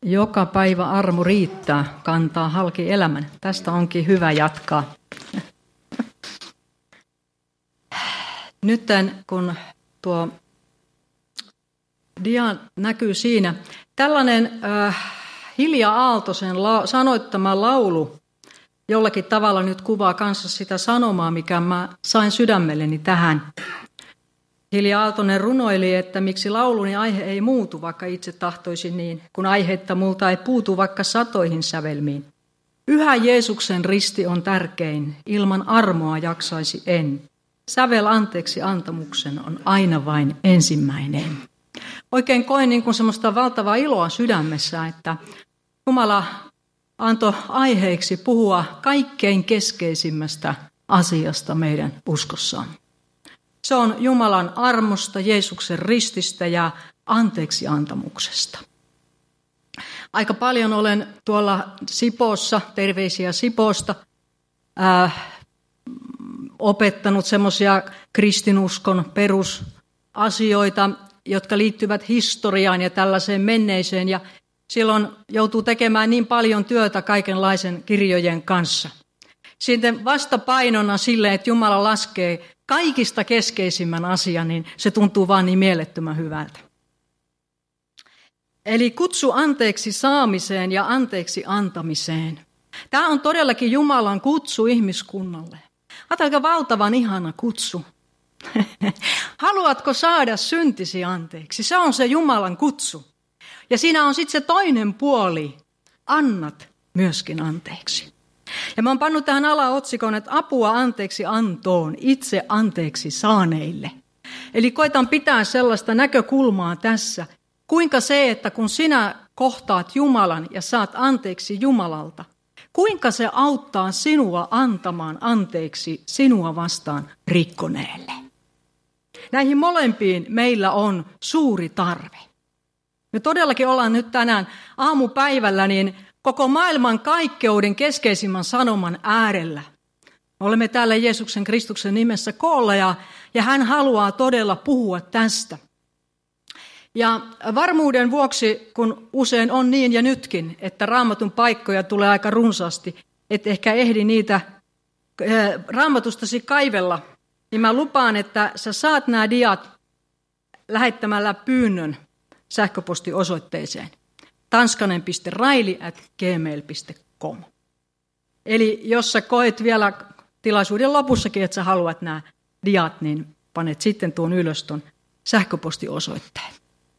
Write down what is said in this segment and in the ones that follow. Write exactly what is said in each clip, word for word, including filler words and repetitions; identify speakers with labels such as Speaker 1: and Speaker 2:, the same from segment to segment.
Speaker 1: Joka päivä armo riittää, kantaa halki elämän. Tästä onkin hyvä jatkaa. Nyt kun tuo dia näkyy siinä, tällainen äh, Hilja Aaltosen la- sanoittama laulu jollakin tavalla nyt kuvaa kanssa sitä sanomaa, mikä mä sain sydämelleni tähän. Hilja Aaltonen runoili, että miksi lauluni aihe ei muutu, vaikka itse tahtoisin niin, kun aihetta multa ei puutu vaikka satoihin sävelmiin. Yhä Jeesuksen risti on tärkein, ilman armoa jaksaisi en. Sävel anteeksi antamuksen on aina vain ensimmäinen. Oikein koin niin kuin semmoista valtavaa iloa sydämessä, että Jumala antoi aiheeksi puhua kaikkein keskeisimmästä asiasta meidän uskossaan. Se on Jumalan armosta, Jeesuksen rististä ja anteeksi antamuksesta. Aika paljon olen tuolla Sipoossa, terveisiä Sipoosta, äh, opettanut semmoisia kristinuskon perusasioita, jotka liittyvät historiaan ja tällaiseen menneiseen. Ja silloin joutuu tekemään niin paljon työtä kaikenlaisen kirjojen kanssa. Sitten vastapainona sille, että Jumala laskee kaikista keskeisimmän asian, niin se tuntuu vaan niin mielettömän hyvältä. Eli kutsu anteeksi saamiseen ja anteeksi antamiseen. Tämä on todellakin Jumalan kutsu ihmiskunnalle. Ajatelkaa valtavan ihana kutsu. Haluatko saada syntisi anteeksi? Se on se Jumalan kutsu. Ja siinä on sitten se toinen puoli. Annat myöskin anteeksi. Ja mä oon pannut tähän alaotsikon, että apua anteeksi antoon, itse anteeksi saaneille. Eli koitan pitää sellaista näkökulmaa tässä, kuinka se, että kun sinä kohtaat Jumalan ja saat anteeksi Jumalalta, kuinka se auttaa sinua antamaan anteeksi sinua vastaan rikkoneelle. Näihin molempiin meillä on suuri tarve. Me todellakin ollaan nyt tänään aamupäivällä niin koko maailman kaikkeuden keskeisimmän sanoman äärellä. Me olemme täällä Jeesuksen Kristuksen nimessä koolla ja, ja hän haluaa todella puhua tästä. Ja varmuuden vuoksi, kun usein on niin ja nytkin, että Raamatun paikkoja tulee aika runsaasti, et ehkä ehdi niitä Raamatustasi kaivella, niin mä lupaan, että sä saat nämä diat lähettämällä pyynnön sähköpostiosoitteeseen tanskanen piste raili ät gmail piste com. Eli jos sä koet vielä tilaisuuden lopussakin, että sä haluat nämä diat, niin panet sitten tuon ylös tuon sähköpostiosoitteen.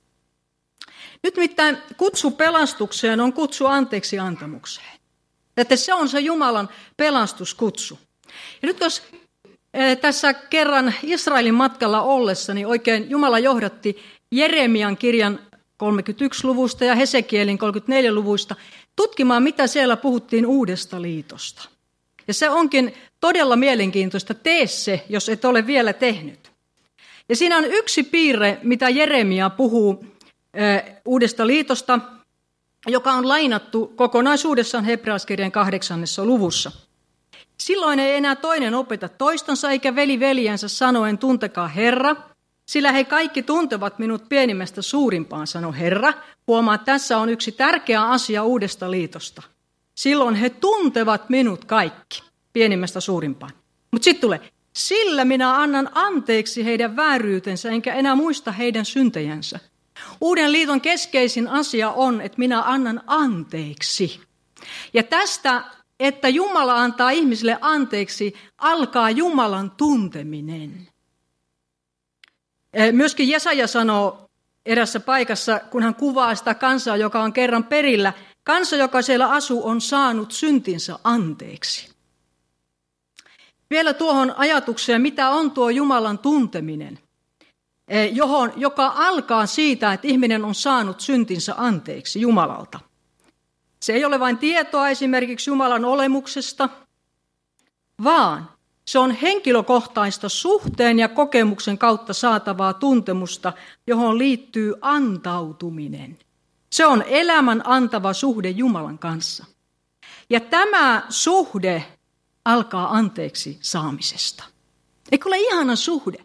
Speaker 1: Nyt mitään kutsu pelastukseen on kutsu anteeksi antamukseen. Että se on se Jumalan pelastuskutsu. Ja nyt jos tässä kerran Israelin matkalla ollessa, niin oikein Jumala johdatti Jeremian kirjan kolmekymmentäyksi luvusta ja Hesekielin kolmekymmentäneljä luvuista tutkimaan, mitä siellä puhuttiin uudesta liitosta. Ja se onkin todella mielenkiintoista. Tee se, jos et ole vielä tehnyt. Ja siinä on yksi piirre, mitä Jeremia puhuu uudesta liitosta, joka on lainattu kokonaisuudessaan hebrealaiskirjan kahdeksannessa luvussa. Silloin ei enää toinen opeta toistansa eikä veli veljensä sanoen tuntekaa Herra, sillä he kaikki tuntevat minut pienimmästä suurimpaan, sanoi Herra. Huomaa, että tässä on yksi tärkeä asia uudesta liitosta. Silloin he tuntevat minut kaikki pienimmästä suurimpaan. Mutta sitten tulee, sillä minä annan anteeksi heidän vääryytensä enkä enää muista heidän syntejänsä. Uuden liiton keskeisin asia on, että minä annan anteeksi. Ja tästä, että Jumala antaa ihmisille anteeksi, alkaa Jumalan tunteminen. Myöskin Jesaja sanoo erässä paikassa, kun hän kuvaa sitä kansaa, joka on kerran perillä, kansa, joka siellä asuu, on saanut syntinsä anteeksi. Vielä tuohon ajatukseen, mitä on tuo Jumalan tunteminen, johon, joka alkaa siitä, että ihminen on saanut syntinsä anteeksi Jumalalta. Se ei ole vain tietoa esimerkiksi Jumalan olemuksesta, vaan se on henkilökohtaista suhteen ja kokemuksen kautta saatavaa tuntemusta, johon liittyy antautuminen. Se on elämän antava suhde Jumalan kanssa. Ja tämä suhde alkaa anteeksi saamisesta. Eikö ole ihana suhde?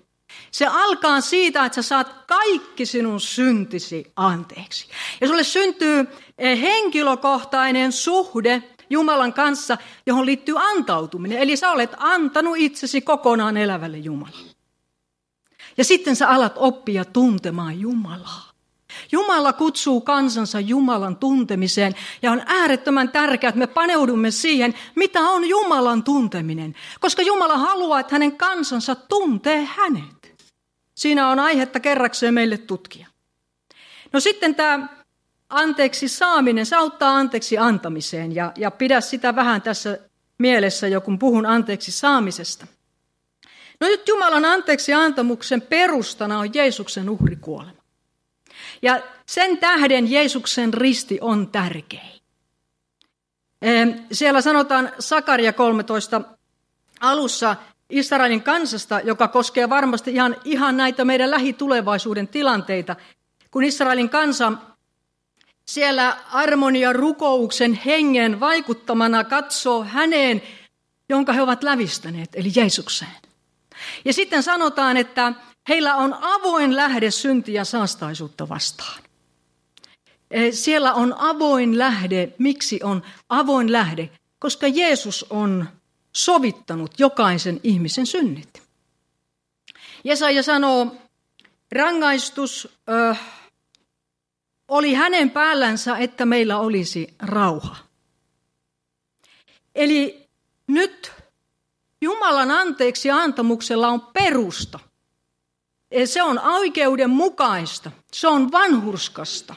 Speaker 1: Se alkaa siitä, että sä saat kaikki sinun syntisi anteeksi. Ja sulle syntyy henkilökohtainen suhde Jumalan kanssa, johon liittyy antautuminen. Eli sä olet antanut itsesi kokonaan elävälle Jumalalle. Ja sitten sä alat oppia tuntemaan Jumalaa. Jumala kutsuu kansansa Jumalan tuntemiseen ja on äärettömän tärkeää, että me paneudumme siihen, mitä on Jumalan tunteminen. Koska Jumala haluaa, että hänen kansansa tuntee hänet. Siinä on aihetta kerrakseen meille tutkia. No sitten tämä anteeksi saaminen, se auttaa anteeksi antamiseen ja, ja pidä sitä vähän tässä mielessä jo, kun puhun anteeksi saamisesta. No nyt Jumalan anteeksi antamuksen perustana on Jeesuksen uhrikuolema. Ja sen tähden Jeesuksen risti on tärkein. Siellä sanotaan Sakaria kolmetoista alussa Israelin kansasta, joka koskee varmasti ihan, ihan näitä meidän lähitulevaisuuden tilanteita, kun Israelin kansa siellä armon ja rukouksen hengen vaikuttamana katsoo häneen, jonka he ovat lävistäneet, eli Jeesukseen. Ja sitten sanotaan, että heillä on avoin lähde syntiä ja saastaisuutta vastaan. Siellä on avoin lähde. Miksi on avoin lähde? Koska Jeesus on sovittanut jokaisen ihmisen synnit. Jesaja sanoo, rangaistus ö, oli hänen päällänsä, että meillä olisi rauha. Eli nyt Jumalan anteeksi antamuksella on perusta. Se on oikeudenmukaista, se on vanhurskasta.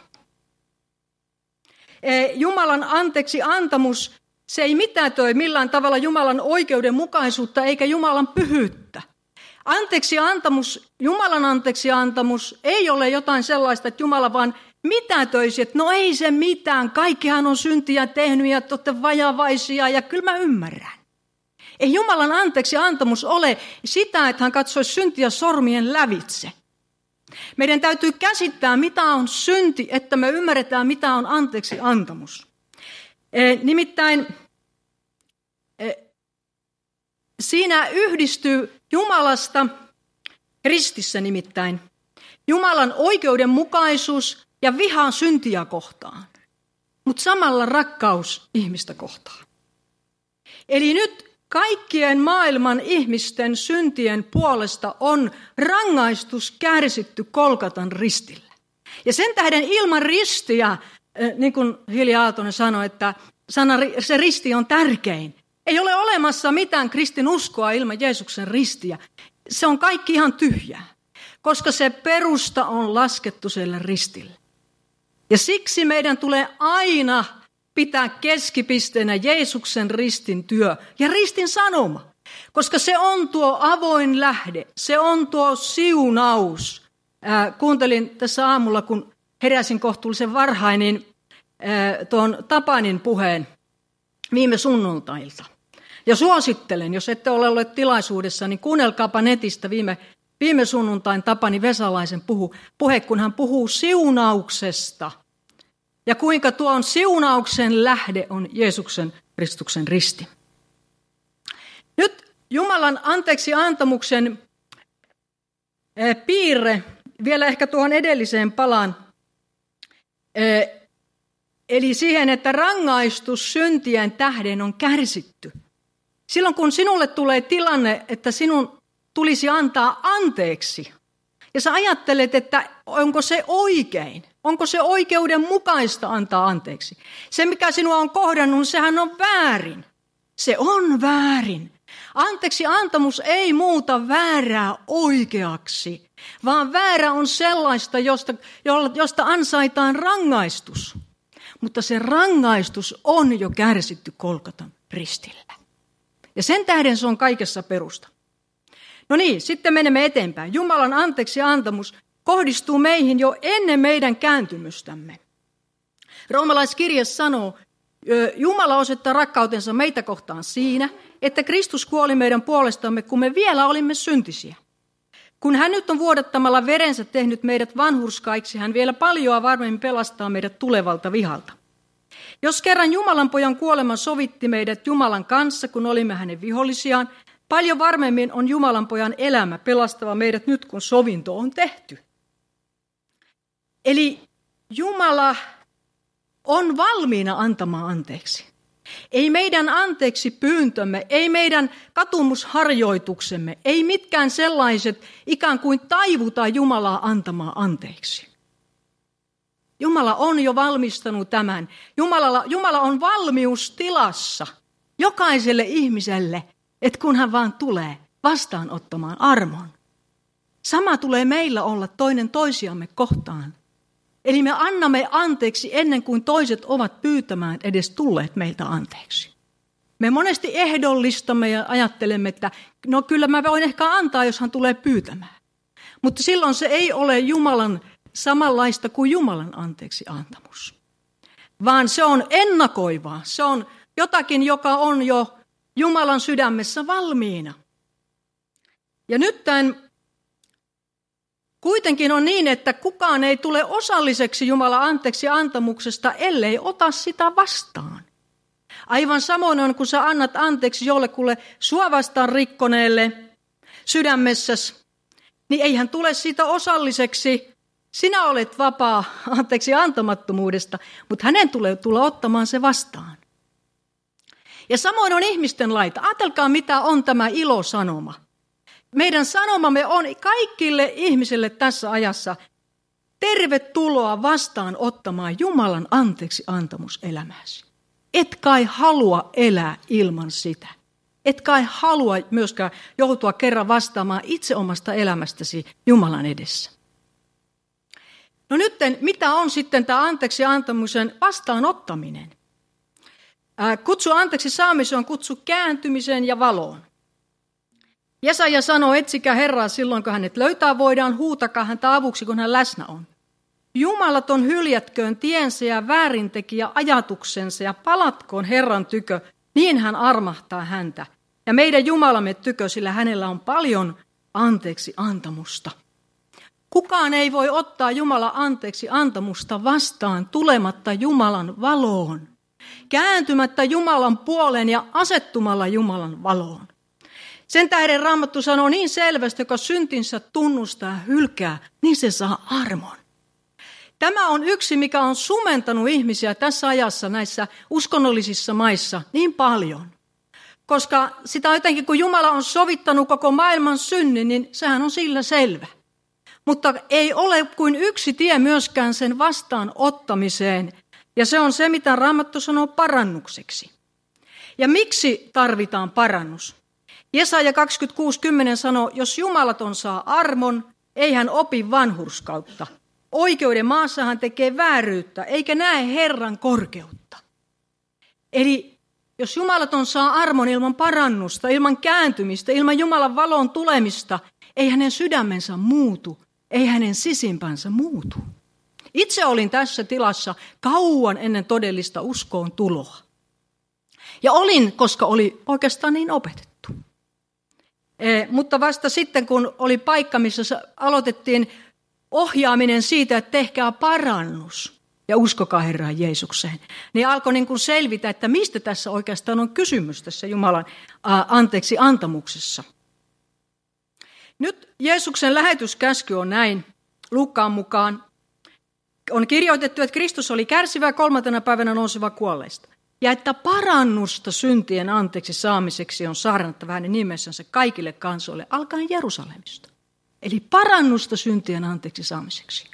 Speaker 1: Jumalan anteeksi antamus, se ei mitätöi millään tavalla Jumalan oikeudenmukaisuutta eikä Jumalan pyhyyttä. Anteeksi antamus, Jumalan anteeksi antamus ei ole jotain sellaista, että Jumala vaan mitätöisi, että no ei se mitään, kaikkihan on syntiä tehnyt ja te olette vajavaisia ja kyllä mä ymmärrän. Ei Jumalan anteeksi antamus ole sitä, että hän katsoisi syntiä sormien lävitse. Meidän täytyy käsittää, mitä on synti, että me ymmärretään, mitä on anteeksi antamus. E, nimittäin e, siinä yhdistyy Jumalasta, ristissä nimittäin, Jumalan oikeudenmukaisuus ja viha syntiä kohtaan, mutta samalla rakkaus ihmistä kohtaan. Eli nyt kaikkien maailman ihmisten syntien puolesta on rangaistus kärsitty Kolkatan ristillä. Ja sen tähden ilman ristiä, niin kuin Hilja Aaltonen sanoi, että sana, se risti on tärkein. Ei ole olemassa mitään kristinuskoa ilman Jeesuksen ristiä. Se on kaikki ihan tyhjää, koska se perusta on laskettu siellä ristillä. Ja siksi meidän tulee aina pitää keskipisteenä Jeesuksen ristin työ ja ristin sanoma, koska se on tuo avoin lähde, se on tuo siunaus. Ää, kuuntelin tässä aamulla, kun heräsin kohtuullisen varhain, niin ää, tuon Tapanin puheen viime sunnuntailta. Ja suosittelen, jos ette ole olleet tilaisuudessa, niin kuunnelkaapa netistä viime, viime sunnuntain Tapani Vesalaisen puhu, puhe, kun hän puhuu siunauksesta. Ja kuinka tuon siunauksen lähde on Jeesuksen Kristuksen risti. Nyt Jumalan anteeksi antamuksen piirre, vielä ehkä tuohon edelliseen palaan, eli siihen, että rangaistus syntien tähden on kärsitty. Silloin kun sinulle tulee tilanne, että sinun tulisi antaa anteeksi, ja sä ajattelet, että onko se oikein, onko se oikeudenmukaista antaa anteeksi. Se, mikä sinua on kohdannut, sehän on väärin. Se on väärin. Anteeksi antamus ei muuta väärää oikeaksi, vaan väärä on sellaista, josta, josta ansaitaan rangaistus. Mutta se rangaistus on jo kärsitty Kolkatan ristillä. Ja sen tähden se on kaikessa perusta. No niin, sitten menemme eteenpäin. Jumalan anteeksi antamus kohdistuu meihin jo ennen meidän kääntymystämme. Roomalaiskirje sanoo, Jumala osoittaa rakkautensa meitä kohtaan siinä, että Kristus kuoli meidän puolestamme, kun me vielä olimme syntisiä. Kun hän nyt on vuodattamalla verensä tehnyt meidät vanhurskaiksi, hän vielä paljoa varmemmin pelastaa meidät tulevalta vihalta. Jos kerran Jumalan pojan kuolema sovitti meidät Jumalan kanssa, kun olimme hänen vihollisiaan, Paljon varmemmin on Jumalan pojan elämä pelastava meidät nyt, kun sovinto on tehty. Eli Jumala on valmiina antamaan anteeksi. Ei meidän anteeksi pyyntömme, ei meidän katumusharjoituksemme, ei mitkään sellaiset ikään kuin taivuta Jumalaa antamaan anteeksi. Jumala on jo valmistanut tämän. Jumala, Jumala on valmiustilassa jokaiselle ihmiselle, että kun hän vaan tulee vastaanottamaan armon. Sama tulee meillä olla toinen toisiamme kohtaan. Eli me annamme anteeksi ennen kuin toiset ovat pyytämään edes tulleet meiltä anteeksi. Me monesti ehdollistamme ja ajattelemme, että no kyllä mä voin ehkä antaa, jos hän tulee pyytämään. Mutta silloin se ei ole Jumalan samanlaista kuin Jumalan anteeksi antamus. Vaan se on ennakoivaa. Se on jotakin, joka on jo Jumalan sydämessä valmiina. Ja nyt tämän kuitenkin on niin, että kukaan ei tule osalliseksi Jumalan anteeksi antamuksesta, ellei ota sitä vastaan. Aivan samoin on, kun sä annat anteeksi jollekulle sua vastaan rikkoneelle sydämessäsi, niin ei hän tule siitä osalliseksi. Sinä olet vapaa anteeksi antamattomuudesta, mutta hänen tulee tulla ottamaan se vastaan. Ja samoin on ihmisten laita. Ajatelkaa, mitä on tämä ilosanoma. Meidän sanomamme on kaikille ihmisille tässä ajassa tervetuloa vastaan ottamaan Jumalan anteeksi antamus elämäsi. Et kai halua elää ilman sitä. Et kai halua myöskään joutua kerran vastaamaan itse omasta elämästäsi Jumalan edessä. No nyt, mitä on sitten tämä anteeksi antamuksen vastaanottaminen? Kutsu anteeksi saamiseen on kutsu kääntymiseen ja valoon. Jesaja sanoo, etsikää Herraa silloin, kun hänet löytää, voidaan huutakaa häntä avuksi, kun hän läsnä on. Jumalaton hyljätköön tiensä ja väärintekijä ajatuksensa ja palatkoon Herran tykö, niin hän armahtaa häntä. Ja meidän Jumalamme tykö, sillä hänellä on paljon anteeksi antamusta. Kukaan ei voi ottaa Jumalan anteeksi antamusta vastaan tulematta Jumalan valoon, kääntymättä Jumalan puoleen ja asettumalla Jumalan valoon. Sen tähden Raamattu sanoo niin selvästi, joka syntinsä tunnustaa ja hylkää, niin se saa armon. Tämä on yksi, mikä on sumentanut ihmisiä tässä ajassa näissä uskonnollisissa maissa niin paljon. Koska sitä jotenkin, kun Jumala on sovittanut koko maailman synnin, niin sehän on sillä selvä. Mutta ei ole kuin yksi tie myöskään sen vastaanottamiseen, ja se on se, mitä Raamattu sanoo parannukseksi. Ja miksi tarvitaan parannus? Jesaja kaksikymmentäkuusi kymmenen sanoo, jos Jumalaton saa armon, ei hän opi vanhurskautta. Oikeuden maassa hän tekee vääryyttä, eikä näe Herran korkeutta. Eli jos Jumalaton saa armon ilman parannusta, ilman kääntymistä, ilman Jumalan valon tulemista, ei hänen sydämensä muutu, ei hänen sisimpänsä muutu. Itse olin tässä tilassa kauan ennen todellista uskoon tuloa. Ja olin, koska oli oikeastaan niin opetettu. E, mutta vasta sitten, kun oli paikka, missä aloitettiin ohjaaminen siitä, että tehkää parannus ja uskokaa Herraan Jeesukseen, niin alkoi niin kuin selvitä, että mistä tässä oikeastaan on kysymys tässä Jumalan ä, anteeksi antamuksessa. Nyt Jeesuksen lähetyskäsky on näin, Luukkaan mukaan. On kirjoitettu, että Kristus oli kärsivä kolmantena päivänä nouseva kuolleista. Ja että parannusta syntien anteeksi saamiseksi on saarnattava hänen nimessänsä kaikille kansoille, alkaen Jerusalemista. Eli parannusta syntien anteeksi saamiseksi.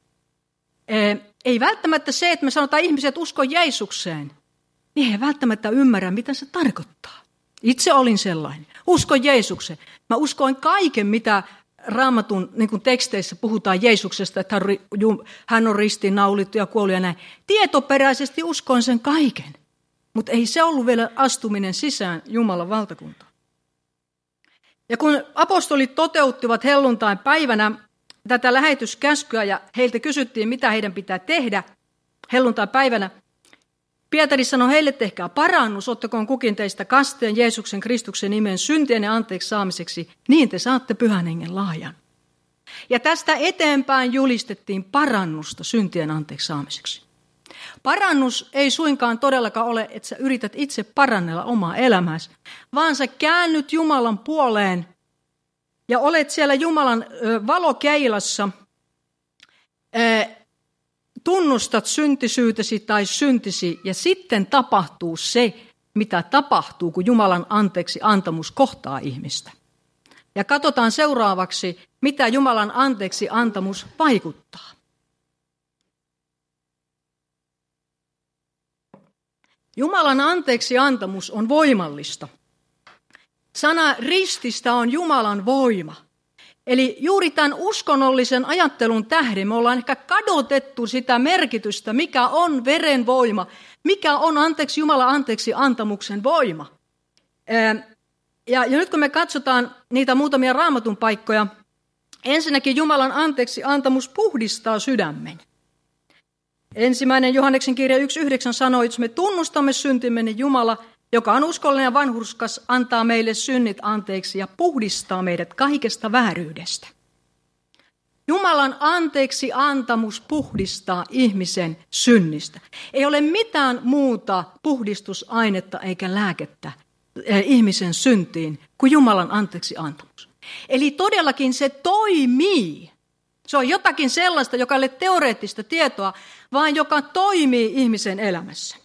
Speaker 1: Ei välttämättä se, että me sanotaan ihmiset usko Jeesukseen, niin he välttämättä ymmärrä, mitä se tarkoittaa. Itse olin sellainen. Usko Jeesukseen. Mä uskoin kaiken, mitä Raamatun niin kuin teksteissä puhutaan Jeesuksesta, että hän on ristiinnaulittu ja kuollut ja näin. Tietoperäisesti uskoin sen kaiken. Mutta ei se ollut vielä astuminen sisään Jumalan valtakuntaan. Ja kun apostolit toteuttivat helluntain päivänä tätä lähetyskäskyä ja heiltä kysyttiin, mitä heidän pitää tehdä helluntain päivänä, Pietari sanoi heille, tehkää parannus, ottakoon kukin teistä kasteen Jeesuksen Kristuksen nimeen syntien ja anteeksi saamiseksi, niin te saatte Pyhän Hengen lahjan. Ja tästä eteenpäin julistettiin parannusta syntien anteeksi saamiseksi. Parannus ei suinkaan todellakaan ole, että sä yrität itse parannella omaa elämääsi, vaan sä käännyt Jumalan puoleen ja olet siellä Jumalan valokeilassa, tunnustat syntisyytesi tai syntisi ja sitten tapahtuu se, mitä tapahtuu, kun Jumalan anteeksi antamus kohtaa ihmistä. Ja katsotaan seuraavaksi, mitä Jumalan anteeksi antamus vaikuttaa. Jumalan anteeksi antamus on voimallista. Sana rististä on Jumalan voima. Eli juuri tämän uskonnollisen ajattelun tähden me ollaan ehkä kadotettu sitä merkitystä, mikä on veren voima, mikä on anteeksi Jumalan anteeksi antamuksen voima. Ja, ja nyt kun me katsotaan niitä muutamia Raamatun paikkoja, ensinnäkin Jumalan anteeksi antamus puhdistaa sydämen. Ensimmäinen Johanneksen kirja yksi yhdeksän sanoo, että me tunnustamme syntimme, niin Jumala, joka on uskollinen ja vanhurskas, antaa meille synnit anteeksi ja puhdistaa meidät kaikesta vääryydestä. Jumalan anteeksi antamus puhdistaa ihmisen synnistä. Ei ole mitään muuta puhdistusainetta eikä lääkettä ihmisen syntiin kuin Jumalan anteeksi antamus. Eli todellakin se toimii. Se on jotakin sellaista, joka ei ole teoreettista tietoa, vaan joka toimii ihmisen elämässä.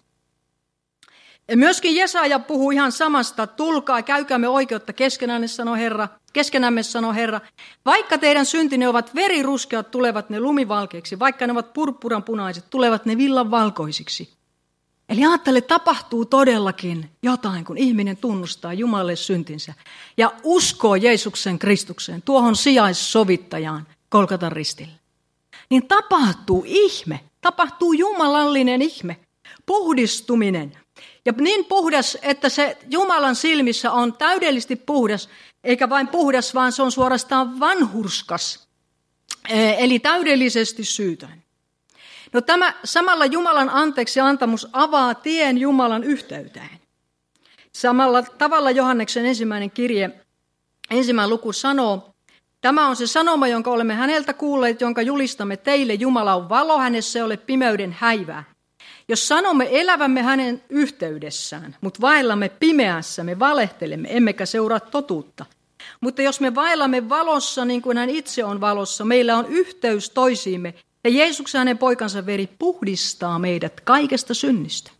Speaker 1: Ja myöskin Jesaja puhuu ihan samasta, tulkaa, käykäämme oikeutta keskenämme, sanoo Herra, keskenämme, sanoo Herra. Vaikka teidän syntinne ovat veriruskeat, tulevat ne lumivalkeiksi, vaikka ne ovat purppuranpunaiset, tulevat ne villanvalkoisiksi. Eli ajattele, tapahtuu todellakin jotain, kun ihminen tunnustaa Jumalalle syntinsä ja uskoo Jeesuksen Kristukseen, tuohon sijaissovittajaan Golgatan ristille. Niin tapahtuu ihme, tapahtuu jumalallinen ihme, puhdistuminen. Ja niin puhdas, että se Jumalan silmissä on täydellisesti puhdas, eikä vain puhdas, vaan se on suorastaan vanhurskas, eli täydellisesti syytön. No tämä samalla Jumalan anteeksi antamus avaa tien Jumalan yhteyteen. Samalla tavalla Johanneksen ensimmäinen kirje, ensimmäinen luku sanoo, tämä on se sanoma, jonka olemme häneltä kuulleet, jonka julistamme teille. Jumala on valo, hänessä ei ole pimeyden häivää. Jos sanomme elävämme hänen yhteydessään, mutta vaellamme pimeässä, me valehtelemme, emmekä seuraa totuutta. Mutta jos me vaellamme valossa, niin kuin hän itse on valossa, meillä on yhteys toisiimme, ja Jeesuksen hänen poikansa veri puhdistaa meidät kaikesta synnistä.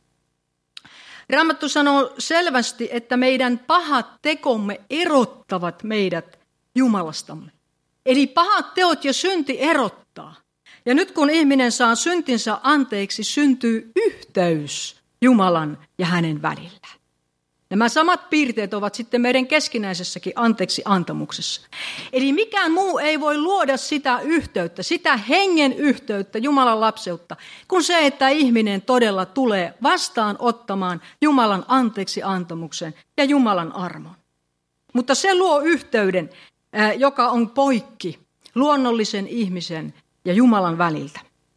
Speaker 1: Raamattu sanoo selvästi, että meidän pahat tekomme erottavat meidät Jumalastamme. Eli pahat teot ja synti erottaa. Ja nyt kun ihminen saa syntinsä anteeksi, syntyy yhteys Jumalan ja hänen välillä. Nämä samat piirteet ovat sitten meidän keskinäisessäkin anteeksi antamuksessa. Eli mikään muu ei voi luoda sitä yhteyttä, sitä hengen yhteyttä, Jumalan lapseutta, kuin se, että ihminen todella tulee vastaan ottamaan Jumalan anteeksi antamuksen ja Jumalan armon. Mutta se luo yhteyden, joka on poikki luonnollisen ihmisen ja Jumalan väliltä.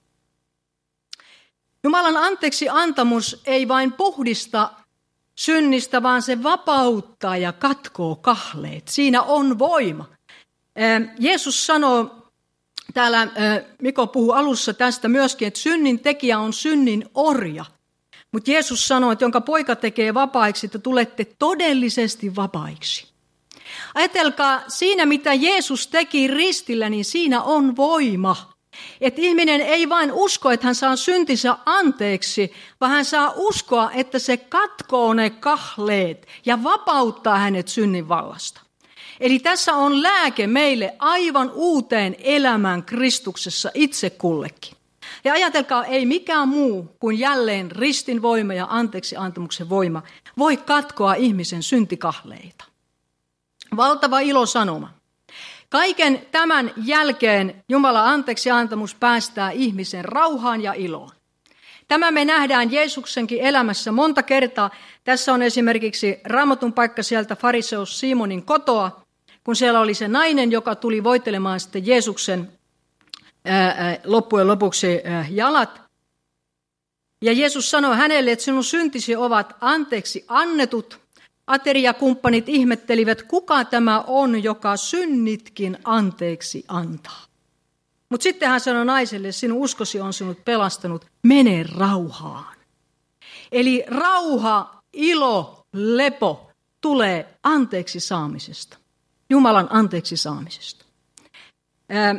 Speaker 1: Jumalan anteeksi antamus ei vain puhdista synnistä, vaan se vapauttaa ja katkoo kahleet. Siinä on voima. Jeesus sanoo, täällä Mikko puhuu alussa tästä myöskin, että synnin tekijä on synnin orja. Mutta Jeesus sanoo, että jonka poika tekee vapaiksi, että tulette todellisesti vapaiksi. Ajatelkaa, siinä mitä Jeesus teki ristillä, niin siinä on voima. Että ihminen ei vain usko, että hän saa syntinsä anteeksi, vaan hän saa uskoa, että se katkoo ne kahleet ja vapauttaa hänet synnin vallasta. Eli tässä on lääke meille aivan uuteen elämään Kristuksessa itse kullekin. Ja ajatelkaa, ei mikään muu kuin jälleen ristin voima ja anteeksi antamuksen voima voi katkoa ihmisen syntikahleita. Valtava ilosanoma. Kaiken tämän jälkeen Jumalan anteeksi antamus päästää ihmisen rauhaan ja iloon. Tämä me nähdään Jeesuksenkin elämässä monta kertaa. Tässä on esimerkiksi Raamatun paikka sieltä fariseus Simonin kotoa, kun siellä oli se nainen, joka tuli voitelemaan sitten Jeesuksen ää, loppujen lopuksi ää, jalat. Ja Jeesus sanoi hänelle, että sinun syntisi ovat anteeksi annetut. Ateriakumppanit ihmettelivät, kuka tämä on, joka synnitkin anteeksi antaa. Mutta sitten hän sanoi naiselle, sinun uskosi on sinut pelastanut, mene rauhaan. Eli rauha, ilo, lepo tulee anteeksi saamisesta. Jumalan anteeksi saamisesta. Ää,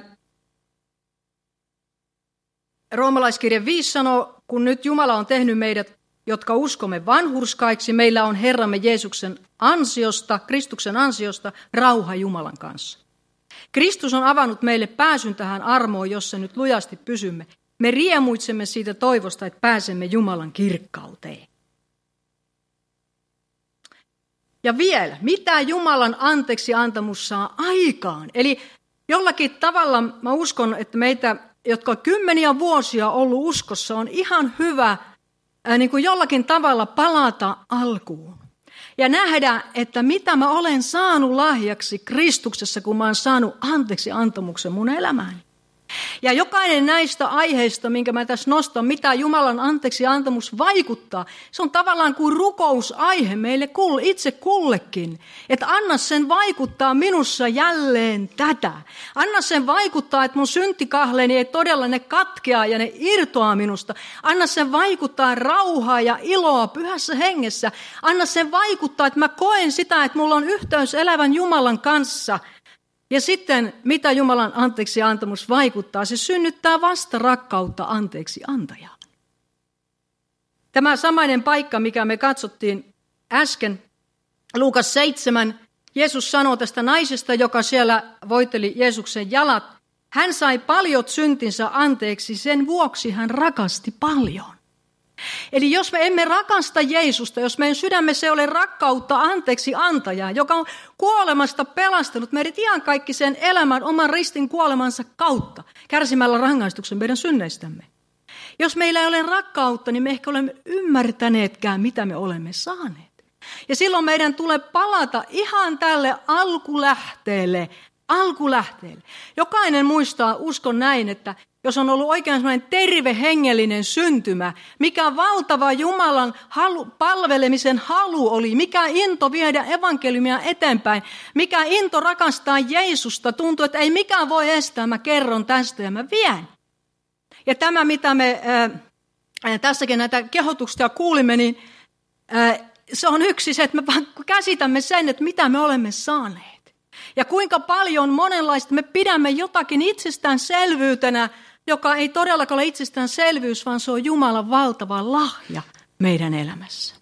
Speaker 1: Roomalaiskirja viisi sanoo, kun nyt Jumala on tehnyt meidät, jotka uskomme vanhurskaiksi, meillä on Herramme Jeesuksen ansiosta, Kristuksen ansiosta, rauha Jumalan kanssa. Kristus on avannut meille pääsyn tähän armoon, jossa nyt lujasti pysymme. Me riemuitsemme siitä toivosta, että pääsemme Jumalan kirkkauteen. Ja vielä, mitä Jumalan anteeksi antamus saa aikaan? Eli jollakin tavalla mä uskon, että meitä, jotka kymmeniä vuosia ollut uskossa, on ihan hyvä ää, niin kuin jollakin tavalla palata alkuun. Ja nähdä, että mitä mä olen saanut lahjaksi Kristuksessa, kun mä oon saanut anteeksi antamuksen mun elämääni. Ja jokainen näistä aiheista, minkä mä tässä nostan, mitä Jumalan anteeksi antamus vaikuttaa, se on tavallaan kuin rukousaihe meille itse kullekin. Että anna sen vaikuttaa minussa jälleen tätä. Anna sen vaikuttaa, että mun syntikahleeni ei todella ne katkea ja ne irtoaa minusta. Anna sen vaikuttaa rauhaa ja iloa pyhässä hengessä. Anna sen vaikuttaa, että mä koen sitä, että mulla on yhteys elävän Jumalan kanssa. Ja sitten, mitä Jumalan anteeksi antamus vaikuttaa, se synnyttää vasta rakkautta anteeksi antajaan. Tämä samainen paikka, mikä me katsottiin äsken, Luukas seitsemän, Jeesus sanoo tästä naisesta, joka siellä voiteli Jeesuksen jalat. Hän sai paljot syntinsä anteeksi, sen vuoksi hän rakasti paljon. Eli jos me emme rakasta Jeesusta, jos meidän sydämessä ei ole rakkautta anteeksi antajaa, joka on kuolemasta pelastanut meidät ihan kaikki sen elämän oman ristin kuolemansa kautta, kärsimällä rangaistuksen meidän synneistämme. Jos meillä ei ole rakkautta, niin me ehkä olemme ymmärtäneetkään, mitä me olemme saaneet. Ja silloin meidän tulee palata ihan tälle alkulähteelle, alkulähteelle. Jokainen muistaa, uskon näin, että jos on ollut oikein sellainen terve hengellinen syntymä, mikä valtava Jumalan halu, palvelemisen halu oli, mikä into viedä evankeliumia eteenpäin, mikä into rakastaa Jeesusta, tuntuu, että ei mikään voi estää, mä kerron tästä ja mä vien. Ja tämä, mitä me ää, tässäkin näitä kehotuksia kuulimme, niin ää, se on yksi se, että me käsitämme sen, että mitä me olemme saaneet. Ja kuinka paljon monenlaista me pidämme jotakin itsestäänselvyytenä, joka ei todellakaan ole itsestäänselvyys, vaan se on Jumalan valtava lahja meidän elämässä.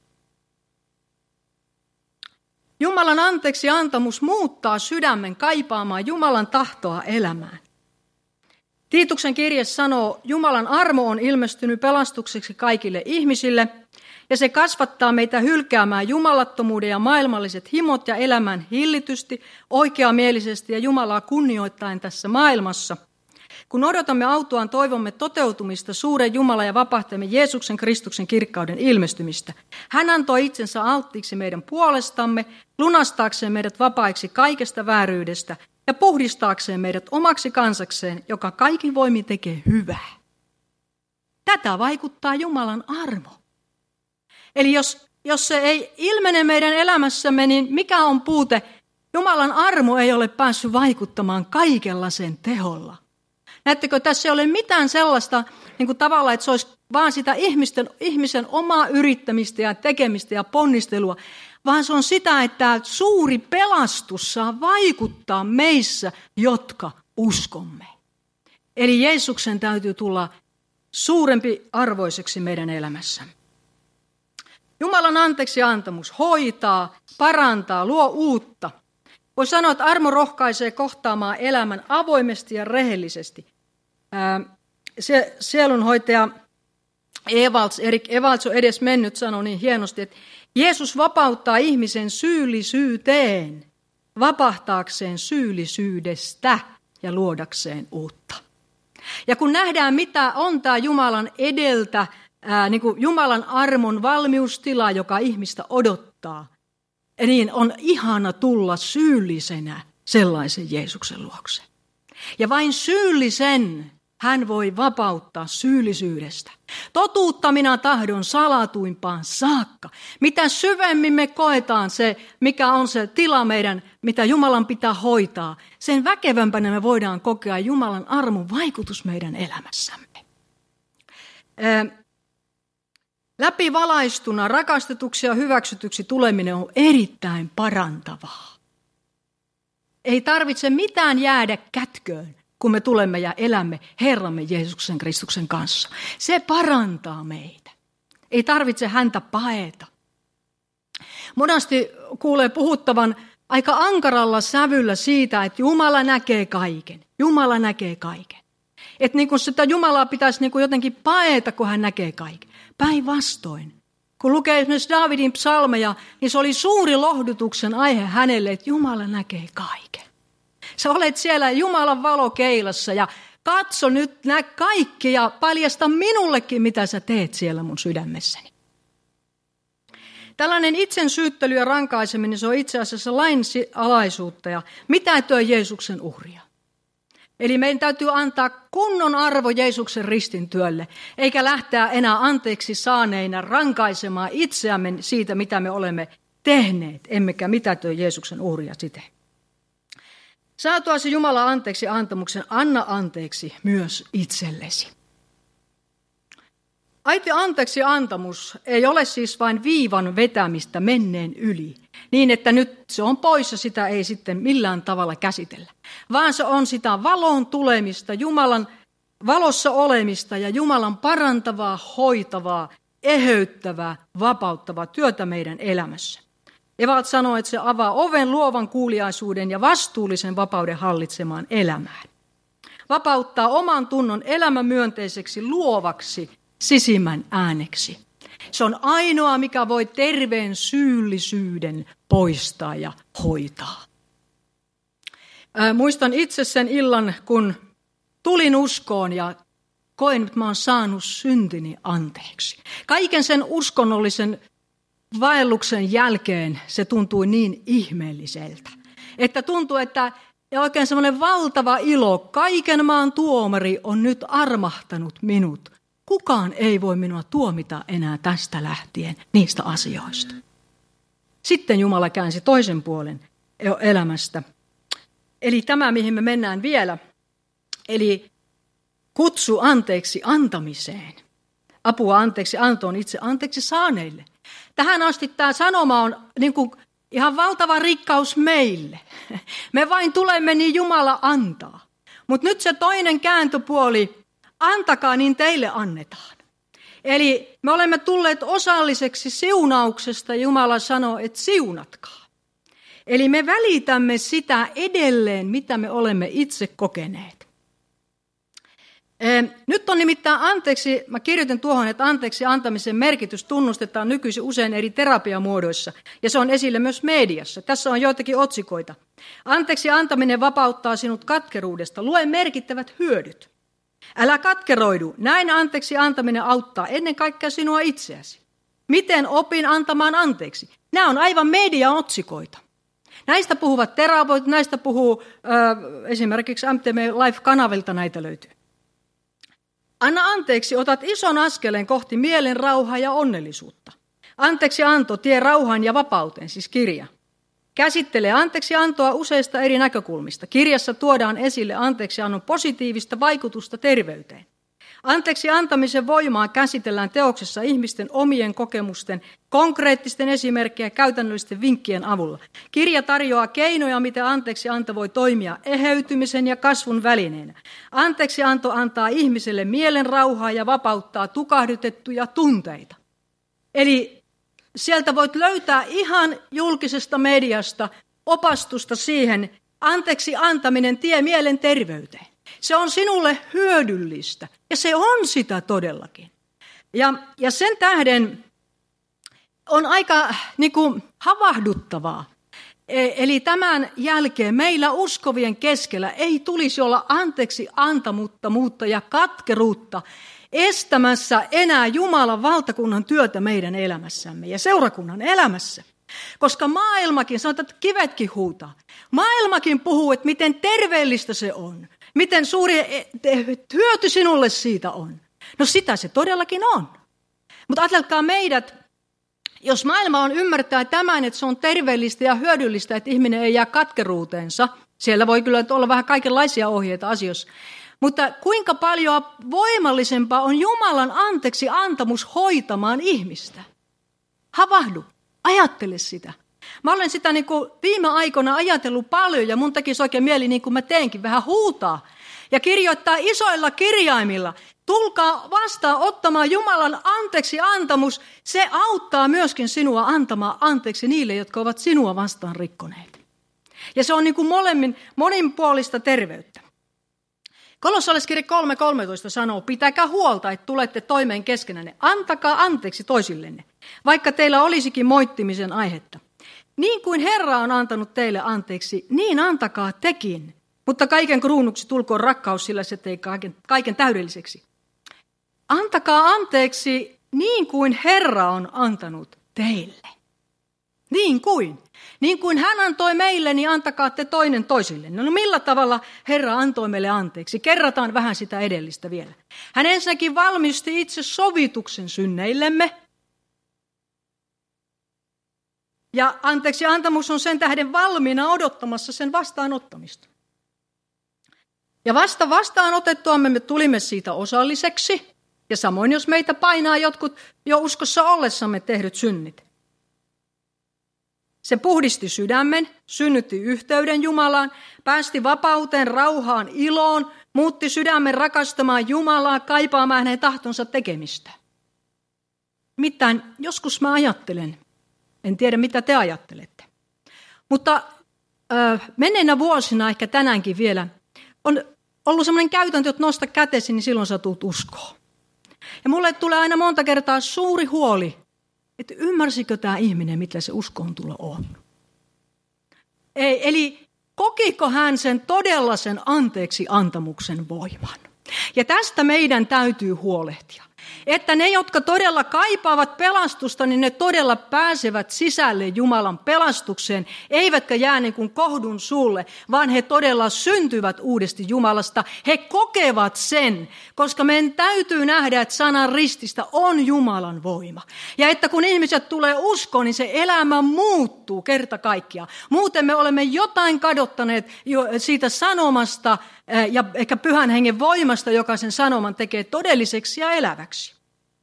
Speaker 1: Jumalan anteeksi antamus muuttaa sydämen kaipaamaan Jumalan tahtoa elämään. Tiituksen kirje sanoo, Jumalan armo on ilmestynyt pelastukseksi kaikille ihmisille, ja se kasvattaa meitä hylkäämään jumalattomuuden ja maailmalliset himot ja elämään hillitysti, oikeamielisesti ja Jumalaa kunnioittaen tässä maailmassa. Kun odotamme autuaan toivomme toteutumista, suuren Jumalan ja vapahtajamme Jeesuksen Kristuksen kirkkauden ilmestymistä. Hän antoi itsensä alttiiksi meidän puolestamme, lunastaakseen meidät vapaiksi kaikesta vääryydestä ja puhdistaakseen meidät omaksi kansakseen, joka kaikin voimin tekee hyvää. Tätä vaikuttaa Jumalan armo. Eli jos, jos se ei ilmene meidän elämässämme, niin mikä on puute? Jumalan armo ei ole päässyt vaikuttamaan kaikella sen teholla. Näettekö, tässä ei ole mitään sellaista niin kuin tavalla, että se olisi vaan sitä ihmisten, ihmisen omaa yrittämistä ja tekemistä ja ponnistelua, vaan se on sitä, että suuri pelastus saa vaikuttaa meissä, jotka uskomme. Eli Jeesuksen täytyy tulla suurempi arvoiseksi meidän elämässämme. Jumalan anteeksi antamus hoitaa, parantaa, luo uutta. Voi sanoa, että armo rohkaisee kohtaamaan elämän avoimesti ja rehellisesti. Se sielunhoitaja Evalds, Erik Evalds on edes mennyt, sanoi niin hienosti, että Jeesus vapauttaa ihmisen syyllisyyteen, vapahtaakseen syyllisyydestä ja luodakseen uutta. Ja kun nähdään, mitä on tämä Jumalan edeltä, ää, niin kuin Jumalan armon valmiustila, joka ihmistä odottaa, niin on ihana tulla syyllisenä sellaisen Jeesuksen luokse. Ja vain syyllisen hän voi vapauttaa syyllisyydestä. Totuutta minä tahdon salatuimpaan saakka. Mitä syvemmin me koetaan se, mikä on se tila meidän, mitä Jumalan pitää hoitaa, sen väkevämpänä me voidaan kokea Jumalan armon vaikutus meidän elämässämme. Läpivalaistuna rakastetuksi ja hyväksytyksi tuleminen on erittäin parantavaa. Ei tarvitse mitään jäädä kätköön, kun me tulemme ja elämme Herramme Jeesuksen Kristuksen kanssa. Se parantaa meitä. Ei tarvitse häntä paeta. Monasti kuulee puhuttavan aika ankaralla sävyllä siitä, että Jumala näkee kaiken. Jumala näkee kaiken. Että niin kuin sitä Jumalaa pitäisi niin kuin jotenkin paeta, kun hän näkee kaiken. Päinvastoin. Kun lukee esimerkiksi Daavidin psalmeja, niin se oli suuri lohdutuksen aihe hänelle, että Jumala näkee kaiken. Sä olet siellä Jumalan valokeilassa ja katso nyt nää kaikki ja paljasta minullekin, mitä sä teet siellä mun sydämessäni. Tällainen itsen syyttely ja rankaiseminen, se on itse asiassa lain alaisuutta ja mitätöi Jeesuksen uhria. Eli meidän täytyy antaa kunnon arvo Jeesuksen ristin työlle, eikä lähteä enää anteeksi saaneina rankaisemaan itseämme siitä, mitä me olemme tehneet, emmekä mitätöi Jeesuksen uhria siten. Saatuasi Jumala anteeksi antamuksen, anna anteeksi myös itsellesi. Aiti anteeksi antamus ei ole siis vain viivan vetämistä menneen yli, niin että nyt se on pois ja sitä ei sitten millään tavalla käsitellä, vaan se on sitä valon tulemista, Jumalan valossa olemista ja Jumalan parantavaa, hoitavaa, eheyttävää, vapauttavaa työtä meidän elämässä. Evat sanoo, että se avaa oven luovan kuuliaisuuden ja vastuullisen vapauden hallitsemaan elämään. Vapauttaa oman tunnon elämämyönteiseksi luovaksi sisimmän ääneksi. Se on ainoa, mikä voi terveen syyllisyyden poistaa ja hoitaa. Ää, muistan itse sen illan, kun tulin uskoon ja koin, että mä oon saanut syntini anteeksi. Kaiken sen uskonnollisen vaelluksen jälkeen se tuntui niin ihmeelliseltä, että tuntui, että ja oikein semmoinen valtava ilo, kaiken maan tuomari on nyt armahtanut minut. Kukaan ei voi minua tuomita enää tästä lähtien niistä asioista. Sitten Jumala käänsi toisen puolen elämästä. Eli tämä, mihin me mennään vielä, eli kutsu anteeksi antamiseen. Apua anteeksi antoon itse anteeksi saaneille. Tähän asti tämä sanoma on niin kuin ihan valtava rikkaus meille. Me vain tulemme, niin Jumala antaa. Mutta nyt se toinen kääntöpuoli, antakaa, niin teille annetaan. Eli me olemme tulleet osalliseksi siunauksesta, Jumala sanoo, että siunatkaa. Eli me välitämme sitä edelleen, mitä me olemme itse kokeneet. Nyt on nimittäin anteeksi, mä kirjoitin tuohon, että anteeksi antamisen merkitys tunnustetaan nykyisin usein eri terapiamuodoissa, ja se on esillä myös mediassa. Tässä on joitakin otsikoita. Anteeksi antaminen vapauttaa sinut katkeruudesta. Lue merkittävät hyödyt. Älä katkeroidu. Näin anteeksi antaminen auttaa ennen kaikkea sinua itseäsi. Miten opin antamaan anteeksi? Nämä on aivan media-otsikoita. Näistä puhuvat terapeutit, näistä puhuu äh, esimerkiksi M T V Live-kanavilta näitä löytyy. Anna anteeksi, otat ison askeleen kohti mielen rauhaa ja onnellisuutta. Anteeksi anto, tie rauhaan ja vapauteen, siis kirja. Käsittelee anteeksi antoa useista eri näkökulmista. Kirjassa tuodaan esille anteeksi annon positiivista vaikutusta terveyteen. Anteeksi antamisen voimaa käsitellään teoksessa ihmisten omien kokemusten, konkreettisten esimerkkejä ja käytännöllisten vinkkien avulla. Kirja tarjoaa keinoja, miten anteeksi anto voi toimia eheytymisen ja kasvun välineenä. Anteeksi anto antaa ihmiselle mielen rauhaa ja vapauttaa tukahdutettuja tunteita. Eli sieltä voit löytää ihan julkisesta mediasta opastusta siihen, anteeksi antaminen tie mielen terveyteen. Se on sinulle hyödyllistä ja se on sitä todellakin. Ja, ja sen tähden on aika niin kuin, havahduttavaa. Eli tämän jälkeen meillä uskovien keskellä ei tulisi olla anteeksi antamuttomuutta ja katkeruutta estämässä enää Jumalan valtakunnan työtä meidän elämässämme ja seurakunnan elämässä. Koska maailmakin, sanotaan, että kivetkin huutaa. Maailmakin puhuu, että miten terveellistä se on. Miten suuri hyöty sinulle siitä on? No sitä se todellakin on. Mutta ajatelkaa meidät, jos maailma on ymmärtää tämän, että se on terveellistä ja hyödyllistä, että ihminen ei jää katkeruuteensa. Siellä voi kyllä olla vähän kaikenlaisia ohjeita asioissa. Mutta kuinka paljon voimallisempaa on Jumalan anteeksi antamus hoitamaan ihmistä? Havahdu, ajattele sitä. Mä olen sitä niin kuin viime aikoina ajatellut paljon ja mun tekisi oikein mieli, niin kuin mä teenkin, vähän huutaa ja kirjoittaa isoilla kirjaimilla. Tulkaa vastaan ottamaan Jumalan anteeksi antamus. Se auttaa myöskin sinua antamaan anteeksi niille, jotka ovat sinua vastaan rikkoneet. Ja se on niin kuin molemmin moninpuolista terveyttä. Kolossalaiskirja kolme kolmetoista sanoo, pitäkää huolta, että tulette toimeen keskenänne. Antakaa anteeksi toisillenne, vaikka teillä olisikin moittimisen aihetta. Niin kuin Herra on antanut teille anteeksi, niin antakaa tekin. Mutta kaiken kruunuksi tulkoon rakkaus, sillä se tei kaiken, kaiken täydelliseksi. Antakaa anteeksi niin kuin Herra on antanut teille. Niin kuin. Niin kuin hän antoi meille, niin antakaa te toinen toisille. No millä tavalla Herra antoi meille anteeksi? Kerrataan vähän sitä edellistä vielä. Hän ensinnäkin valmisti itse sovituksen synneillemme. Ja anteeksi antamus on sen tähden valmiina odottamassa sen vastaanottamista. Ja vasta vastaanotettuamme me tulimme siitä osalliseksi. Ja samoin jos meitä painaa jotkut jo uskossa ollessamme tehdyt synnit. Se puhdisti sydämen, synnytti yhteyden Jumalaan, päästi vapauteen, rauhaan, iloon, muutti sydämen rakastamaan Jumalaa, kaipaamaan hänen tahtonsa tekemistä. Mitään, joskus mä ajattelen, en tiedä mitä te ajattelette, mutta ö, menneinä vuosina, ehkä tänäänkin vielä, on ollut sellainen käytäntö, että nosta kätesi, niin silloin sä tulet uskoon. Ja mulle tulee aina monta kertaa suuri huoli, että ymmärsikö tämä ihminen, mitä se uskoon tulo on. Ei, eli kokiko hän sen todella sen anteeksi antamuksen voiman. Ja tästä meidän täytyy huolehtia. Että ne, jotka todella kaipaavat pelastusta, niin ne todella pääsevät sisälle Jumalan pelastukseen, eivätkä jää niin kuin kohdun suulle, vaan he todella syntyvät uudesti Jumalasta. He kokevat sen, koska meidän täytyy nähdä, että sanan rististä on Jumalan voima. Ja että kun ihmiset tulee uskoon, niin se elämä muuttuu kerta kaikkiaan. Muuten me olemme jotain kadottaneet siitä sanomasta ja ehkä pyhän hengen voimasta, joka sen sanoman tekee todelliseksi ja eläväksi.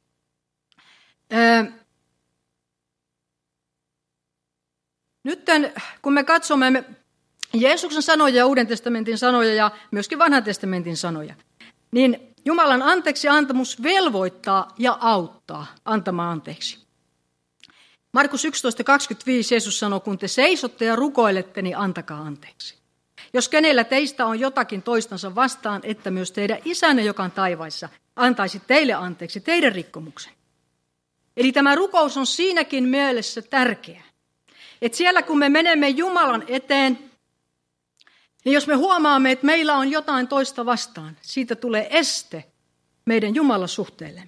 Speaker 1: Nyt kun me katsomme Jeesuksen sanoja ja Uuden testamentin sanoja ja myöskin Vanhan testamentin sanoja, niin Jumalan anteeksi antamus velvoittaa ja auttaa antamaan anteeksi. Markus yksitoista kaksikymmentäviisi Jeesus sanoo, kun te seisotte ja rukoilette, niin antakaa anteeksi. Jos kenellä teistä on jotakin toistansa vastaan, että myös teidän isänne, joka on taivaissa, antaisi teille anteeksi teidän rikkomuksen. Eli tämä rukous on siinäkin mielessä tärkeä. Että siellä kun me menemme Jumalan eteen, niin jos me huomaamme, että meillä on jotain toista vastaan, siitä tulee este meidän Jumalan suhteelle.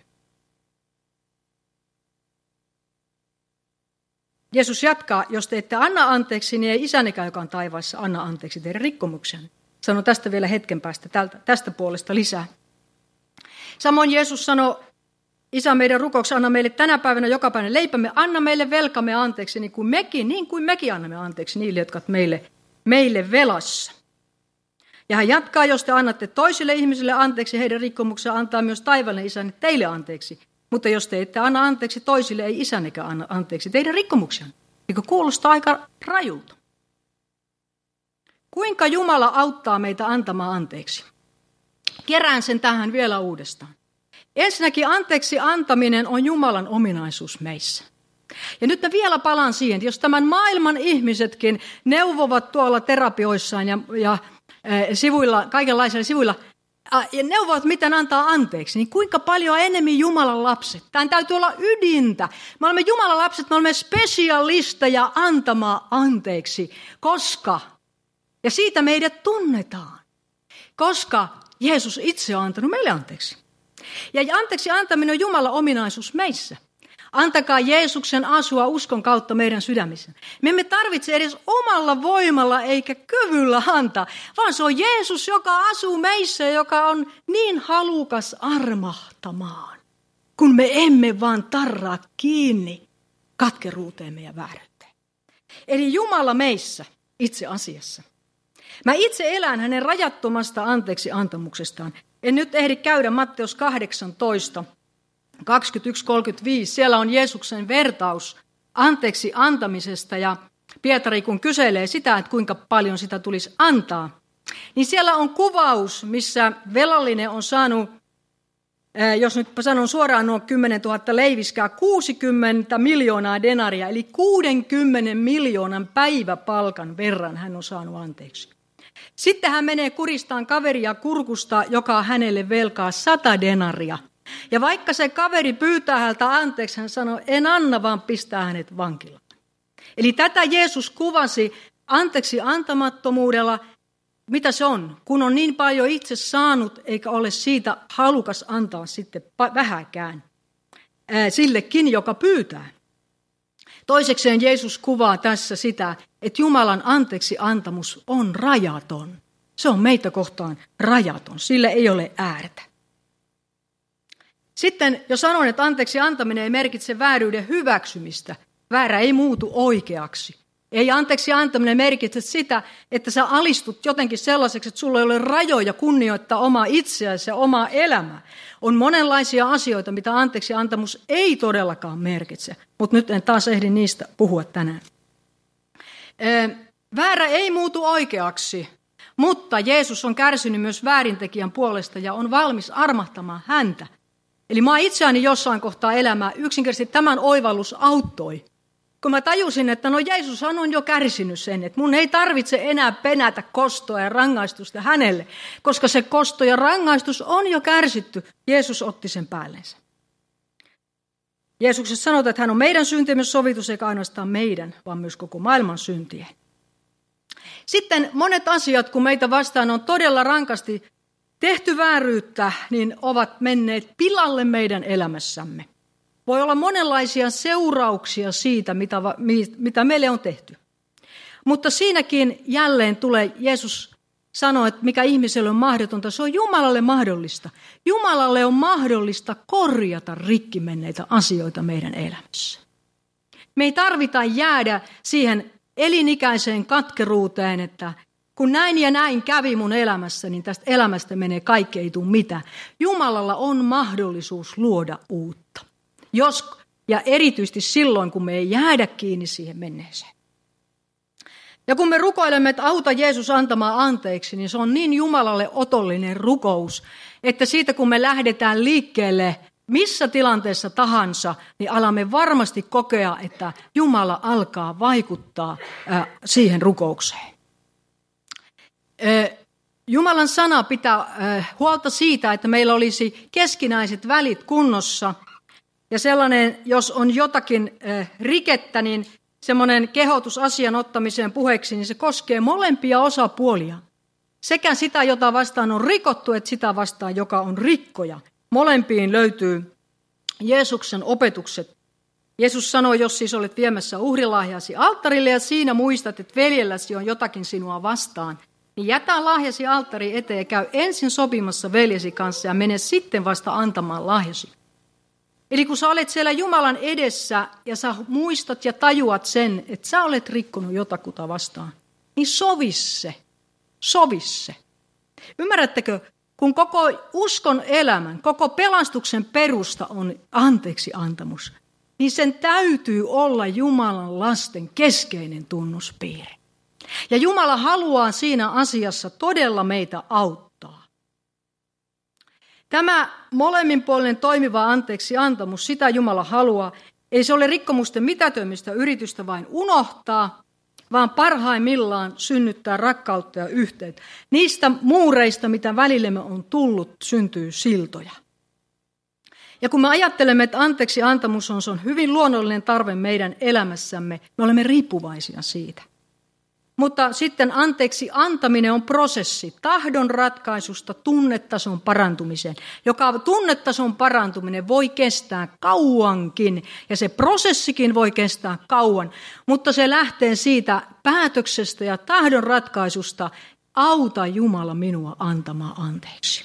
Speaker 1: Jeesus jatkaa, jos te ette anna anteeksi, niin ei isänekään, joka on taivaassa, anna anteeksi teidän rikkomuksen. Sanon tästä vielä hetken päästä tältä, tästä puolesta lisää. Samoin Jeesus sanoi, Isä meidän rukouksessa, anna meille tänä päivänä joka päivänä leipämme, anna meille velkamme anteeksi, niin kuin mekin, niin kuin mekin annamme anteeksi niille, jotka ovat meille, meille velassa. Ja hän jatkaa, jos te annatte toisille ihmisille anteeksi heidän rikkomuksensa, antaa myös taivaallinen isänne teille anteeksi. Mutta jos te ette anna anteeksi toisille, ei isännekään anna anteeksi teidän rikkomuksen. Eikö kuulostaa aika rajulta? Kuinka Jumala auttaa meitä antamaan anteeksi? Kerään sen tähän vielä uudestaan. Ensinnäkin anteeksi antaminen on Jumalan ominaisuus meissä. Ja nyt mä vielä palaan siihen, että jos tämän maailman ihmisetkin neuvovat tuolla terapioissaan ja, ja äh, sivuilla, kaikenlaisilla sivuilla, äh, ja neuvovat, miten antaa anteeksi, niin kuinka paljon enemmän Jumalan lapset. Tämän täytyy olla ydintä. Me olemme Jumalan lapset, me olemme spesialisteja antamaan anteeksi, koska, ja siitä meidät tunnetaan, koska Jeesus itse on antanut meille anteeksi. Ja anteeksi antaminen on Jumalan ominaisuus meissä. Antakaa Jeesuksen asua uskon kautta meidän sydämissä. Me emme tarvitse edes omalla voimalla eikä kyvyllä antaa, vaan se on Jeesus, joka asuu meissä ja joka on niin halukas armahtamaan, kun me emme vaan tarraa kiinni katkeruuteemme ja vääryyteen. Eli Jumala meissä itse asiassa. Mä itse elän hänen rajattomasta anteeksi antamuksestaan. En nyt ehdi käydä Matteus kahdeksantoista, kaksikymmentäyksi kolmekymmentäviisi. Siellä on Jeesuksen vertaus anteeksi antamisesta ja Pietari kun kyselee sitä, että kuinka paljon sitä tulisi antaa, niin siellä on kuvaus, missä velallinen on saanut, jos nyt sanon suoraan nuo kymmenen tuhatta leiviskää, kuusikymmentä miljoonaa denaria, eli kuudenkymmenen miljoonan päiväpalkan verran hän on saanut anteeksi. Sitten hän menee kuristaan kaveria kurkusta, joka hänelle velkaa sata denaria. Ja vaikka se kaveri pyytää häneltä anteeksi, hän sanoo, en anna, vaan pistää hänet vankilaan. Eli tätä Jeesus kuvasi anteeksi antamattomuudella, mitä se on, kun on niin paljon itse saanut, eikä ole siitä halukas antaa sitten vähäkään sillekin, joka pyytää. Toisekseen Jeesus kuvaa tässä sitä, että Jumalan anteeksi antamus on rajaton. Se on meitä kohtaan rajaton, sille ei ole äärtä. Sitten jos sanon, että anteeksi antaminen ei merkitse vääryyden hyväksymistä, väärä ei muutu oikeaksi. Ei anteeksi antaminen merkitse sitä, että sä alistut jotenkin sellaiseksi, että sulla ei ole rajoja kunnioittaa omaa itseäsi ja omaa elämää. On monenlaisia asioita, mitä anteeksi antamus ei todellakaan merkitse, mutta nyt en taas ehdi niistä puhua tänään. Väärä ei muutu oikeaksi, mutta Jeesus on kärsinyt myös väärintekijän puolesta ja on valmis armahtamaan häntä. Eli mä itseäni jossain kohtaa elämää yksinkertaisesti tämän oivallus auttoi. Kun mä tajusin, että no Jeesushan on jo kärsinyt sen, että mun ei tarvitse enää penätä kostoa ja rangaistusta hänelle, koska se kosto ja rangaistus on jo kärsitty. Jeesus otti sen päällensä. Jeesuksessa sanotaan, että hän on meidän syntiemme sovitus, eikä ainoastaan meidän, vaan myös koko maailman syntien. Sitten monet asiat, kun meitä vastaan on todella rankasti tehty vääryyttä, niin ovat menneet pilalle meidän elämässämme. Voi olla monenlaisia seurauksia siitä, mitä, mitä meille on tehty. Mutta siinäkin jälleen tulee, Jeesus sanoo, että mikä ihmiselle on mahdotonta, se on Jumalalle mahdollista. Jumalalle on mahdollista korjata rikki menneitä asioita meidän elämässä. Me ei tarvita jäädä siihen elinikäiseen katkeruuteen, että kun näin ja näin kävi mun elämässä, niin tästä elämästä menee kaikki, ei tule mitään. Jumalalla on mahdollisuus luoda uutta. Jos, ja erityisesti silloin, kun me ei jäädä kiinni siihen menneeseen. Ja kun me rukoilemme, että auta Jeesus antamaan anteeksi, niin se on niin Jumalalle otollinen rukous, että siitä kun me lähdetään liikkeelle missä tilanteessa tahansa, niin alamme varmasti kokea, että Jumala alkaa vaikuttaa äh, siihen rukoukseen. Äh, Jumalan sana pitää äh, huolta siitä, että meillä olisi keskinäiset välit kunnossa. Ja sellainen, jos on jotakin äh, rikettä, niin semmoinen kehotus asian ottamiseen puheeksi, niin se koskee molempia osapuolia. Sekä sitä, jota vastaan on rikottu, että sitä vastaan, joka on rikkoja. Molempiin löytyy Jeesuksen opetukset. Jeesus sanoi, jos siis olet viemässä uhrilahjasi alttarille ja siinä muistat, että veljelläsi on jotakin sinua vastaan, niin jätä lahjasi alttari eteen ja käy ensin sopimassa veljesi kanssa ja mene sitten vasta antamaan lahjasi. Eli kun sä olet siellä Jumalan edessä ja sä muistat ja tajuat sen, että sä olet rikkonut jotakuta vastaan, niin sovi se, sovi se. Ymmärrättekö, kun koko uskon elämän, koko pelastuksen perusta on anteeksi antamus, niin sen täytyy olla Jumalan lasten keskeinen tunnuspiirre. Ja Jumala haluaa siinä asiassa todella meitä auttaa. Tämä molemminpuolinen toimiva anteeksi antamus, sitä Jumala haluaa. Ei se ole rikkomusten mitätömistä yritystä vain unohtaa, vaan parhaimmillaan synnyttää rakkautta ja yhteyttä. Niistä muureista, mitä välillemme on tullut, syntyy siltoja. Ja kun me ajattelemme, että anteeksi antamus on, se on hyvin luonnollinen tarve meidän elämässämme, me olemme riippuvaisia siitä. Mutta sitten anteeksi antaminen on prosessi tahdon ratkaisusta tunnetason parantumiseen, joka tunnetason parantuminen voi kestää kauankin ja se prosessikin voi kestää kauan, mutta se lähtee siitä päätöksestä ja tahdon ratkaisusta, auta Jumala minua antamaan anteeksi.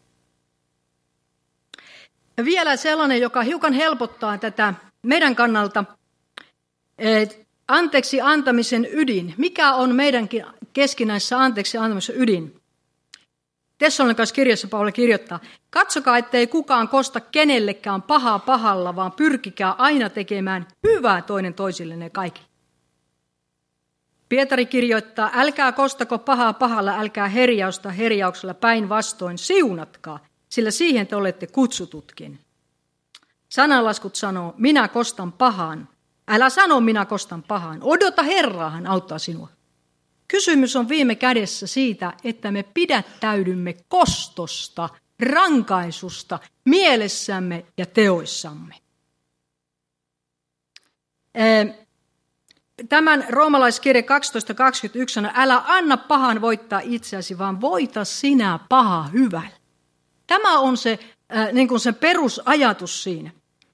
Speaker 1: Ja vielä sellainen, joka hiukan helpottaa tätä meidän kannalta, anteeksi antamisen ydin. Mikä on meidänkin keskinäisessä anteeksi antamisen ydin? Tessalonikalaiskirjassa Paavali kirjoittaa, katsokaa, ettei kukaan kosta kenellekään pahaa pahalla, vaan pyrkikää aina tekemään hyvää toinen toisillenne kaikille. Pietari kirjoittaa, älkää kostako pahaa pahalla, älkää herjausta herjauksella, päinvastoin siunatkaa, sillä siihen te olette kutsututkin. Sananlaskut sanoo, minä kostan pahan. Älä sano, minä kostan pahan. Odota Herraa, hän auttaa sinua. Kysymys on viime kädessä siitä, että me pidättäydymme kostosta, rankaisusta, mielessämme ja teoissamme. Tämän roomalaiskirje kaksitoista kaksikymmentäyksi sanoo, älä anna pahan voittaa itseäsi, vaan voita sinä paha hyvällä. Tämä on se, äh, niin kuin se perusajatus siinä.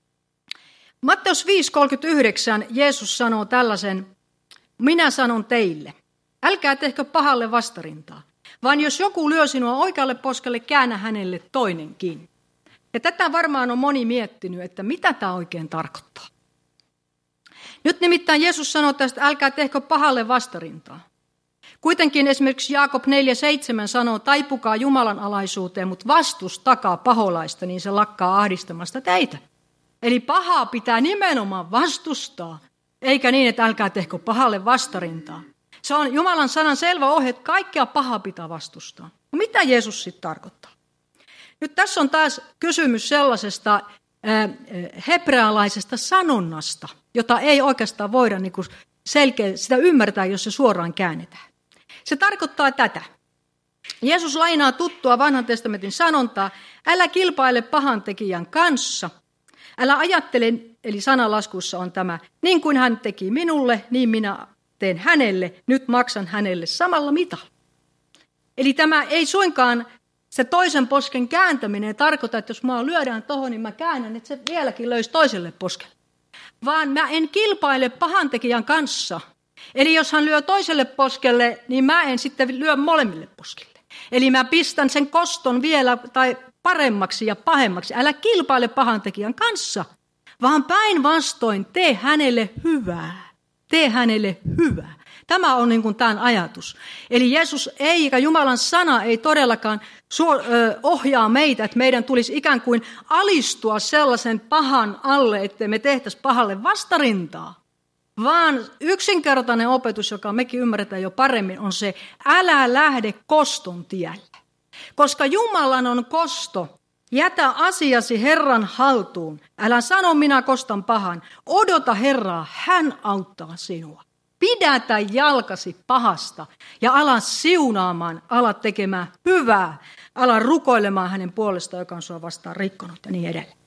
Speaker 1: Matteus viisi kolmekymmentäyhdeksän Jeesus sanoo tällaisen, minä sanon teille, älkää tehkö pahalle vastarintaa, vaan jos joku lyö sinua oikealle poskelle, käännä hänelle toinenkin. Ja tätä varmaan on moni miettinyt, että mitä tämä oikein tarkoittaa. Nyt nimittäin Jeesus sanoo tästä, älkää tehkö pahalle vastarintaa. Kuitenkin esimerkiksi Jaakob neljä seitsemän sanoo, taipukaa Jumalan alaisuuteen, mutta vastustakaa paholaista, niin se lakkaa ahdistamasta teitä. Eli pahaa pitää nimenomaan vastustaa, eikä niin, että älkää tehkö pahalle vastarintaa. Se on Jumalan sanan selvä ohje, että kaikkea pahaa pitää vastustaa. No mitä Jeesus sitten tarkoittaa? Nyt tässä on taas kysymys sellaisesta äh, hebrealaisesta sanonnasta, jota ei oikeastaan voida niin kuin selkeä, sitä ymmärtää, jos se suoraan käännetään. Se tarkoittaa tätä. Jeesus lainaa tuttua vanhan testamentin sanontaa, älä kilpaile pahantekijän kanssa, älä ajattele, eli sananlaskussa on tämä, niin kuin hän teki minulle, niin minä teen hänelle, nyt maksan hänelle samalla mitalla. Eli tämä ei suinkaan, se toisen posken kääntäminen tarkoita, että jos mä lyödään tohon, niin mä käännän, että se vieläkin löysi toiselle poskelle. Vaan mä en kilpaile pahantekijän kanssa. Eli jos hän lyö toiselle poskelle, niin mä en sitten lyö molemmille poskille. Eli mä pistän sen koston vielä tai paremmaksi ja pahemmaksi. Älä kilpaile pahantekijän kanssa, vaan päinvastoin tee hänelle hyvää. Tee hänelle hyvää. Tämä on niin kuin tämän ajatus. Eli Jeesus ei, eikä Jumalan sana ei todellakaan ohjaa meitä, että meidän tulisi ikään kuin alistua sellaisen pahan alle, ettei me tehtäisi pahalle vastarintaa. Vaan yksinkertainen opetus, joka mekin ymmärretään jo paremmin, on se, älä lähde koston tielle. Koska Jumalan on kosto, jätä asiasi Herran haltuun. Älä sano, minä kostan pahan. Odota Herraa, hän auttaa sinua. Pidätä jalkasi pahasta ja ala siunaamaan, ala tekemään hyvää. Ala rukoilemaan hänen puolestaan, joka on sua vastaan rikkonut ja niin edelleen.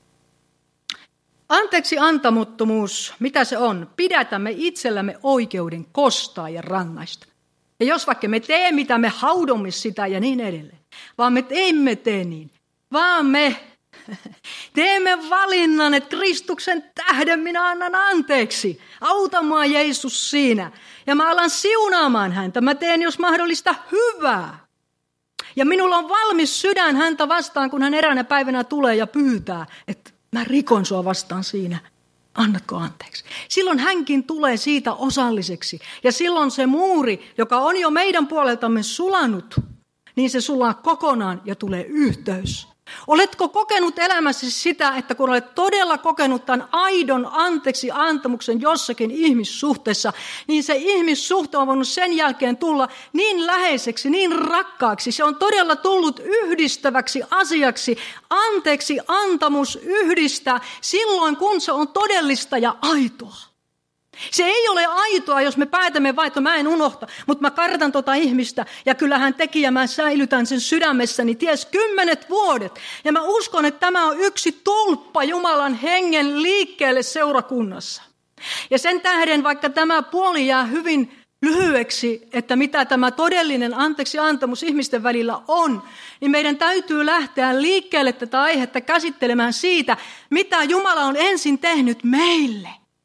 Speaker 1: Anteeksi antamuttomuus, mitä se on? Pidätämme itsellämme oikeuden kostaa ja rangaista. Ja jos vaikka me teemme, mitä me haudomme sitä ja niin edelleen, vaan me emme tee niin, vaan me teemme valinnan, että Kristuksen tähden minä annan anteeksi. Auta mua Jeesus siinä. Ja mä alan siunaamaan häntä. Mä teen jos mahdollista hyvää. Ja minulla on valmis sydän häntä vastaan, kun hän eräänä päivänä tulee ja pyytää, että mä rikon sua vastaan siinä. Annatko anteeksi? Silloin hänkin tulee siitä osalliseksi. Ja silloin se muuri, joka on jo meidän puoleltamme sulanut, niin se sulaa kokonaan ja tulee yhteys. Oletko kokenut elämässäsi sitä, että kun olet todella kokenut tämän aidon anteeksi antamuksen jossakin ihmissuhteessa, niin se ihmissuhte on voinut sen jälkeen tulla niin läheiseksi, niin rakkaaksi. Se on todella tullut yhdistäväksi asiaksi. Anteeksi antamus yhdistää silloin, kun se on todellista ja aitoa. Se ei ole aitoa, jos me päätämme vain, että mä en unohta, mutta mä kartan tota ihmistä ja kyllähän teki ja mä säilytän sen sydämessäni ties kymmenet vuodet. Ja mä uskon, että tämä on yksi tulppa Jumalan hengen liikkeelle seurakunnassa. Ja sen tähden, vaikka tämä puoli jää hyvin lyhyeksi, että mitä tämä todellinen anteeksiantamus ihmisten välillä on, niin meidän täytyy lähteä liikkeelle tätä aihetta käsittelemään siitä, mitä Jumala on ensin tehnyt meille.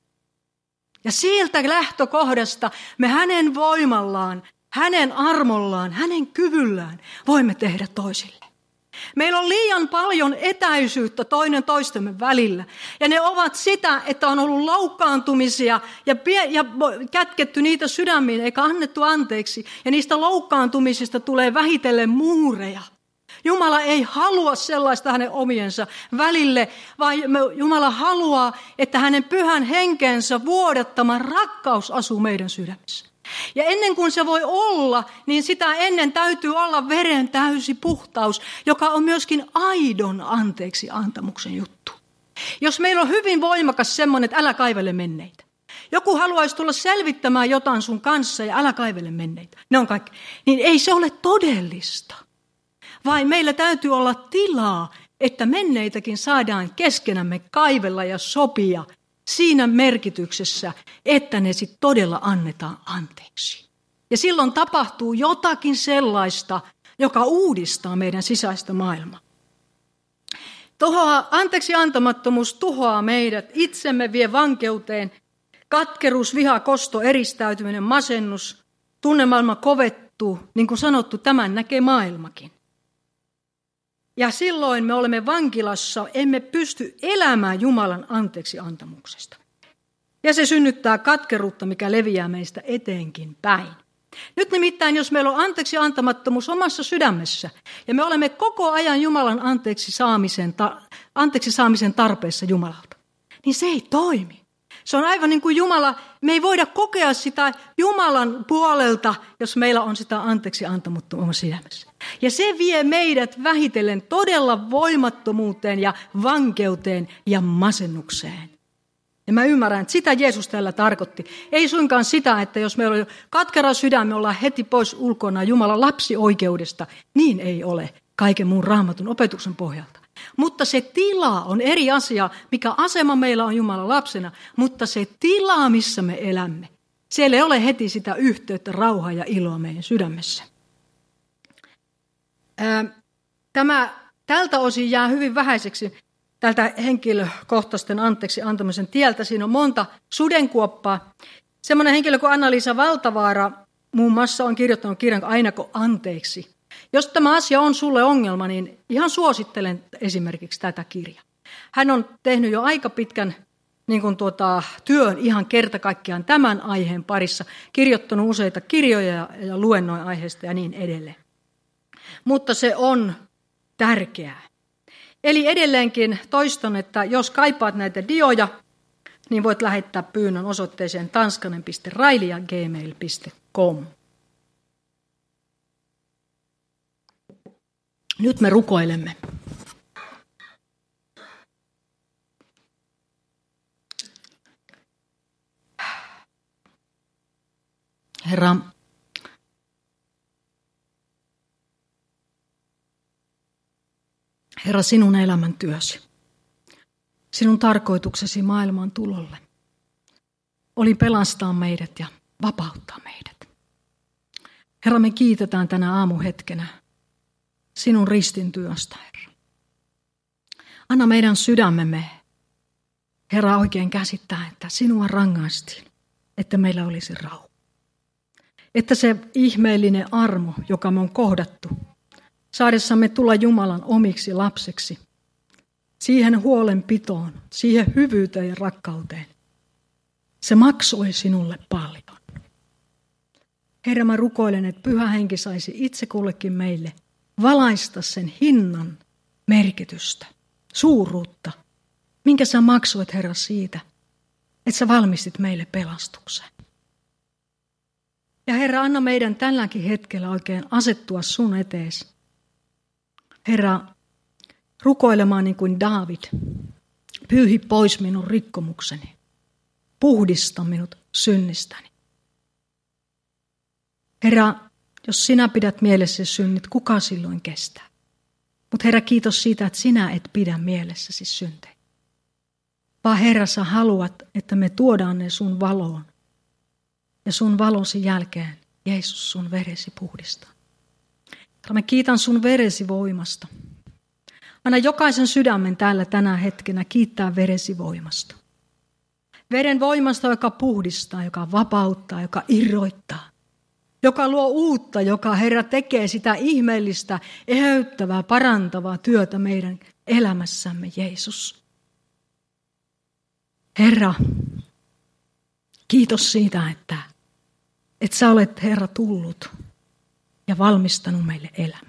Speaker 1: Ja sieltä lähtökohdasta me hänen voimallaan, hänen armollaan, hänen kyvyllään voimme tehdä toisille. Meillä on liian paljon etäisyyttä toinen toistemme välillä. Ja ne ovat sitä, että on ollut loukkaantumisia ja, pie- ja kätketty niitä sydämiin eikä annettu anteeksi. Ja niistä loukkaantumisista tulee vähitellen muureja. Jumala ei halua sellaista hänen omiensa välille, vaan Jumala haluaa, että hänen pyhän henkensä vuodattama rakkaus asuu meidän sydämissä. Ja ennen kuin se voi olla, niin sitä ennen täytyy olla veren täysi puhtaus, joka on myöskin aidon anteeksi antamuksen juttu. Jos meillä on hyvin voimakas semmoinen, että älä kaivele menneitä. Joku haluaisi tulla selvittämään jotain sun kanssa ja älä kaivele menneitä. Ne on kaikki. Niin ei se ole todellista. Vaan meillä täytyy olla tilaa, että menneitäkin saadaan keskenämme kaivella ja sopia siinä merkityksessä, että ne sitten todella annetaan anteeksi. Ja silloin tapahtuu jotakin sellaista, joka uudistaa meidän sisäistä maailmaa. Tuhoaa, anteeksi antamattomuus tuhoaa meidät, itsemme vie vankeuteen, katkeruus, viha, kosto, eristäytyminen, masennus, tunnemaailma kovettuu, niin kuin sanottu, tämän näkee maailmakin. Ja silloin me olemme vankilassa, emme pysty elämään Jumalan anteeksi antamuksesta. Ja se synnyttää katkeruutta, mikä leviää meistä eteenkin päin. Nyt nimittäin, jos meillä on anteeksi antamattomuus omassa sydämessä, ja me olemme koko ajan Jumalan anteeksi saamisen, ta- anteeksi saamisen tarpeessa Jumalalta, niin se ei toimi. Se on aivan niin kuin Jumala, me ei voida kokea sitä Jumalan puolelta, jos meillä on sitä anteeksi antamattomuutta omassa sydämessä. Ja se vie meidät vähitellen todella voimattomuuteen ja vankeuteen ja masennukseen. Ja mä ymmärrän, että sitä Jeesus tällä tarkoitti. Ei suinkaan sitä, että jos meillä on katkera sydän, me ollaan heti pois ulkona Jumalan lapsioikeudesta. Niin ei ole kaiken muun raamatun opetuksen pohjalta. Mutta se tila on eri asia, mikä asema meillä on Jumalan lapsena, mutta se tila, missä me elämme, siellä ei ole heti sitä yhteyttä, rauhaa ja iloa meidän sydämessä. Tämä tältä osin jää hyvin vähäiseksi tältä henkilökohtaisten anteeksi antamisen tieltä. Siinä on monta sudenkuoppaa. Semmoinen henkilö kuin Anna-Liisa Valtavaara muun muassa on kirjoittanut kirjan Ainako anteeksi. Jos tämä asia on sulle ongelma, niin ihan suosittelen esimerkiksi tätä kirjaa. Hän on tehnyt jo aika pitkän niin kuin tuota, työn ihan kerta kaikkiaan tämän aiheen parissa, kirjoittanut useita kirjoja ja, ja luennoin aiheesta ja niin edelleen. Mutta se on tärkeää. Eli edelleenkin toistan, että jos kaipaat näitä dioja, niin voit lähettää pyynnön osoitteeseen tanskanen piste raili ät gmail piste com. Nyt me rukoilemme. Herra, Herra, sinun elämäntyösi, sinun tarkoituksesi maailman tulolle oli pelastaa meidät ja vapauttaa meidät. Herra, me kiitetään tänä aamuhetkenä sinun ristin työstä, Herra. Anna meidän sydämemme, Herra, oikein käsittää, että sinua rangaistiin, että meillä olisi rauha. Että se ihmeellinen armo, joka me on kohdattu, saadessamme tulla Jumalan omiksi lapseksi, siihen huolenpitoon, siihen hyvyyteen ja rakkauteen, se maksoi sinulle paljon. Herra, mä rukoilen, että Pyhä Henki saisi itse kullekin meille valaista sen hinnan merkitystä, suuruutta, minkä sä maksoit, Herra, siitä, että sä valmistit meille pelastuksen. Ja Herra, anna meidän tälläkin hetkellä oikein asettua sun eteesi. Herra, rukoilemaan niin kuin Daavid, pyyhi pois minun rikkomukseni, puhdista minut synnistäni. Herra, jos sinä pidät mielessä synnit, kuka silloin kestää? Mutta Herra, kiitos siitä, että sinä et pidä mielessäsi syntejä. Vaan Herra, sä haluat, että me tuodaan ne sun valoon. Ja sun valosi jälkeen, Jeesus, sun veresi puhdistaa. Herra, mä kiitän sun veresi voimasta. Anna jokaisen sydämen täällä tänä hetkenä kiittää veresi voimasta. Veren voimasta, joka puhdistaa, joka vapauttaa, joka irroittaa. Joka luo uutta, joka Herra tekee sitä ihmeellistä, eheyttävää, parantavaa työtä meidän elämässämme, Jeesus. Herra, kiitos siitä, että, että sä olet, Herra, tullut ja valmistanut meille elämän.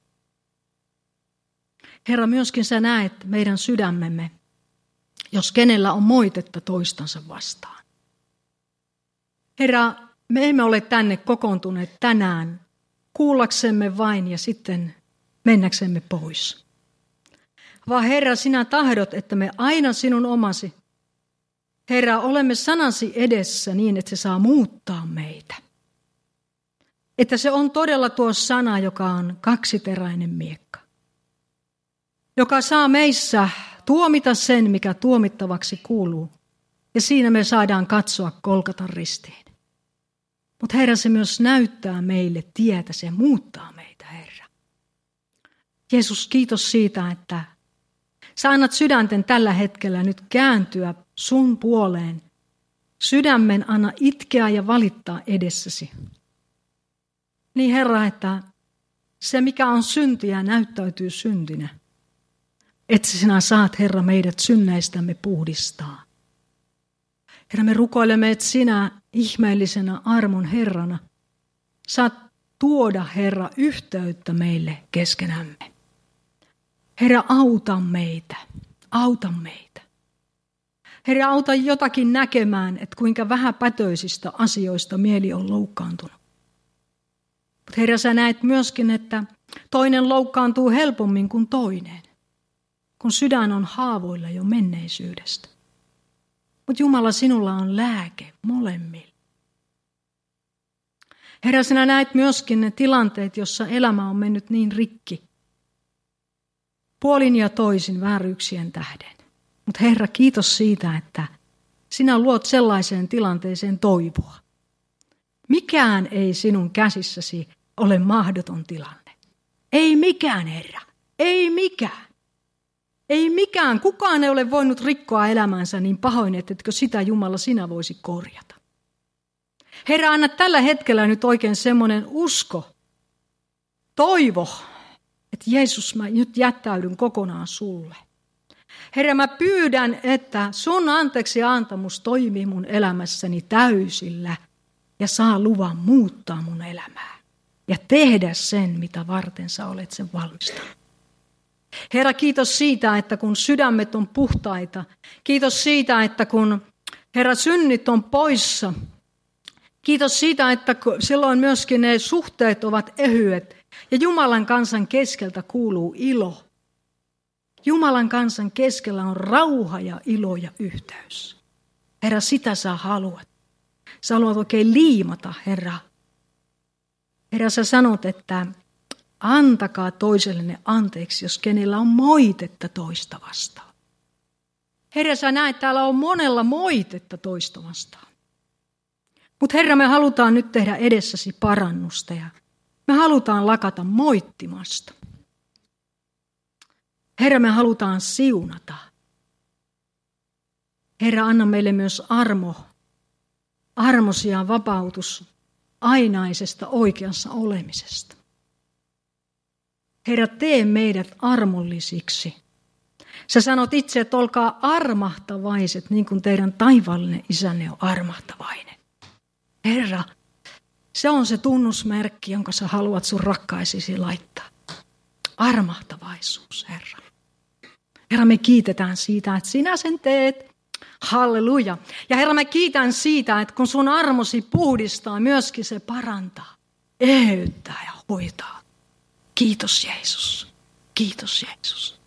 Speaker 1: Herra, myöskin sä näet meidän sydämemme, jos kenellä on moitetta toistansa vastaan. Herra, me emme ole tänne kokoontuneet tänään kuullaksemme vain ja sitten mennäksemme pois. Vaan Herra, sinä tahdot, että me aina sinun omasi, Herra, olemme sanasi edessä niin, että se saa muuttaa meitä. Että se on todella tuo sana, joka on kaksiteräinen miekka. Joka saa meissä tuomita sen, mikä tuomittavaksi kuuluu. Ja siinä me saadaan katsoa Golgatan ristiin. Mutta Herra, se myös näyttää meille tietä, se muuttaa meitä, Herra. Jeesus, kiitos siitä, että sä annat sydänten tällä hetkellä nyt kääntyä sun puoleen. Sydämen anna itkeä ja valittaa edessäsi. Niin Herra, että se mikä on syntiä näyttäytyy syntinä. Että sinä saat, Herra, meidät synneistämme puhdistaa. Herra, me rukoilemme, että sinä ihmeellisenä armon Herrana saat tuoda, Herra, yhteyttä meille keskenämme. Herra, auta meitä, auta meitä. Herra, auta jotakin näkemään, että kuinka vähäpätöisistä asioista mieli on loukkaantunut. Mutta Herra, sä näet myöskin, että toinen loukkaantuu helpommin kuin toinen, kun sydän on haavoilla jo menneisyydestä. Mutta Jumala, sinulla on lääke molemmille. Herra, sinä näet myöskin ne tilanteet, jossa elämä on mennyt niin rikki. Puolin ja toisin vääryyksien tähden. Mutta Herra, kiitos siitä, että sinä luot sellaiseen tilanteeseen toivoa. Mikään ei sinun käsissäsi ole mahdoton tilanne. Ei mikään, Herra. Ei mikään. Ei mikään. Kukaan ei ole voinut rikkoa elämänsä niin pahoin, etkö sitä, Jumala, sinä voisi korjata. Herra, anna tällä hetkellä nyt oikein semmoinen usko, toivo, että Jeesus, mä nyt jättäydyn kokonaan sulle. Herra, mä pyydän, että sun anteeksi antamus toimii mun elämässäni täysillä ja saa luvan muuttaa mun elämää ja tehdä sen, mitä varten sä olet sen valmistanut. Herra, kiitos siitä, että kun sydämet on puhtaita, kiitos siitä, että kun Herra synnit on poissa, kiitos siitä, että silloin myöskin ne suhteet ovat ehyet ja Jumalan kansan keskeltä kuuluu ilo. Jumalan kansan keskellä on rauha ja ilo ja yhteys. Herra, sitä sä haluat. Sä haluat oikein liimata, Herra. Herra, sä sanot, että antakaa toisellenne anteeksi, jos kenellä on moitetta toista vastaan. Herra, sä näet, täällä on monella moitetta toista vastaan. Mutta Herra, me halutaan nyt tehdä edessäsi parannusta ja me halutaan lakata moittimasta. Herra, me halutaan siunata. Herra, anna meille myös armo, armosi ja vapautus ainaisesta oikeassa olemisesta. Herra, tee meidät armollisiksi. Sä sanot itse, että olkaa armahtavaiset, niin kuin teidän taivaallinen isänne on armahtavainen. Herra, se on se tunnusmerkki, jonka sä haluat sun rakkaisisi laittaa. Armahtavaisuus, Herra. Herra, me kiitetään siitä, että sinä sen teet. Halleluja. Ja Herra, mä kiitän siitä, että kun sun armosi puhdistaa, myöskin se parantaa, eheyttää ja hoitaa. Kiitos Jeesus. Kiitos Jeesus.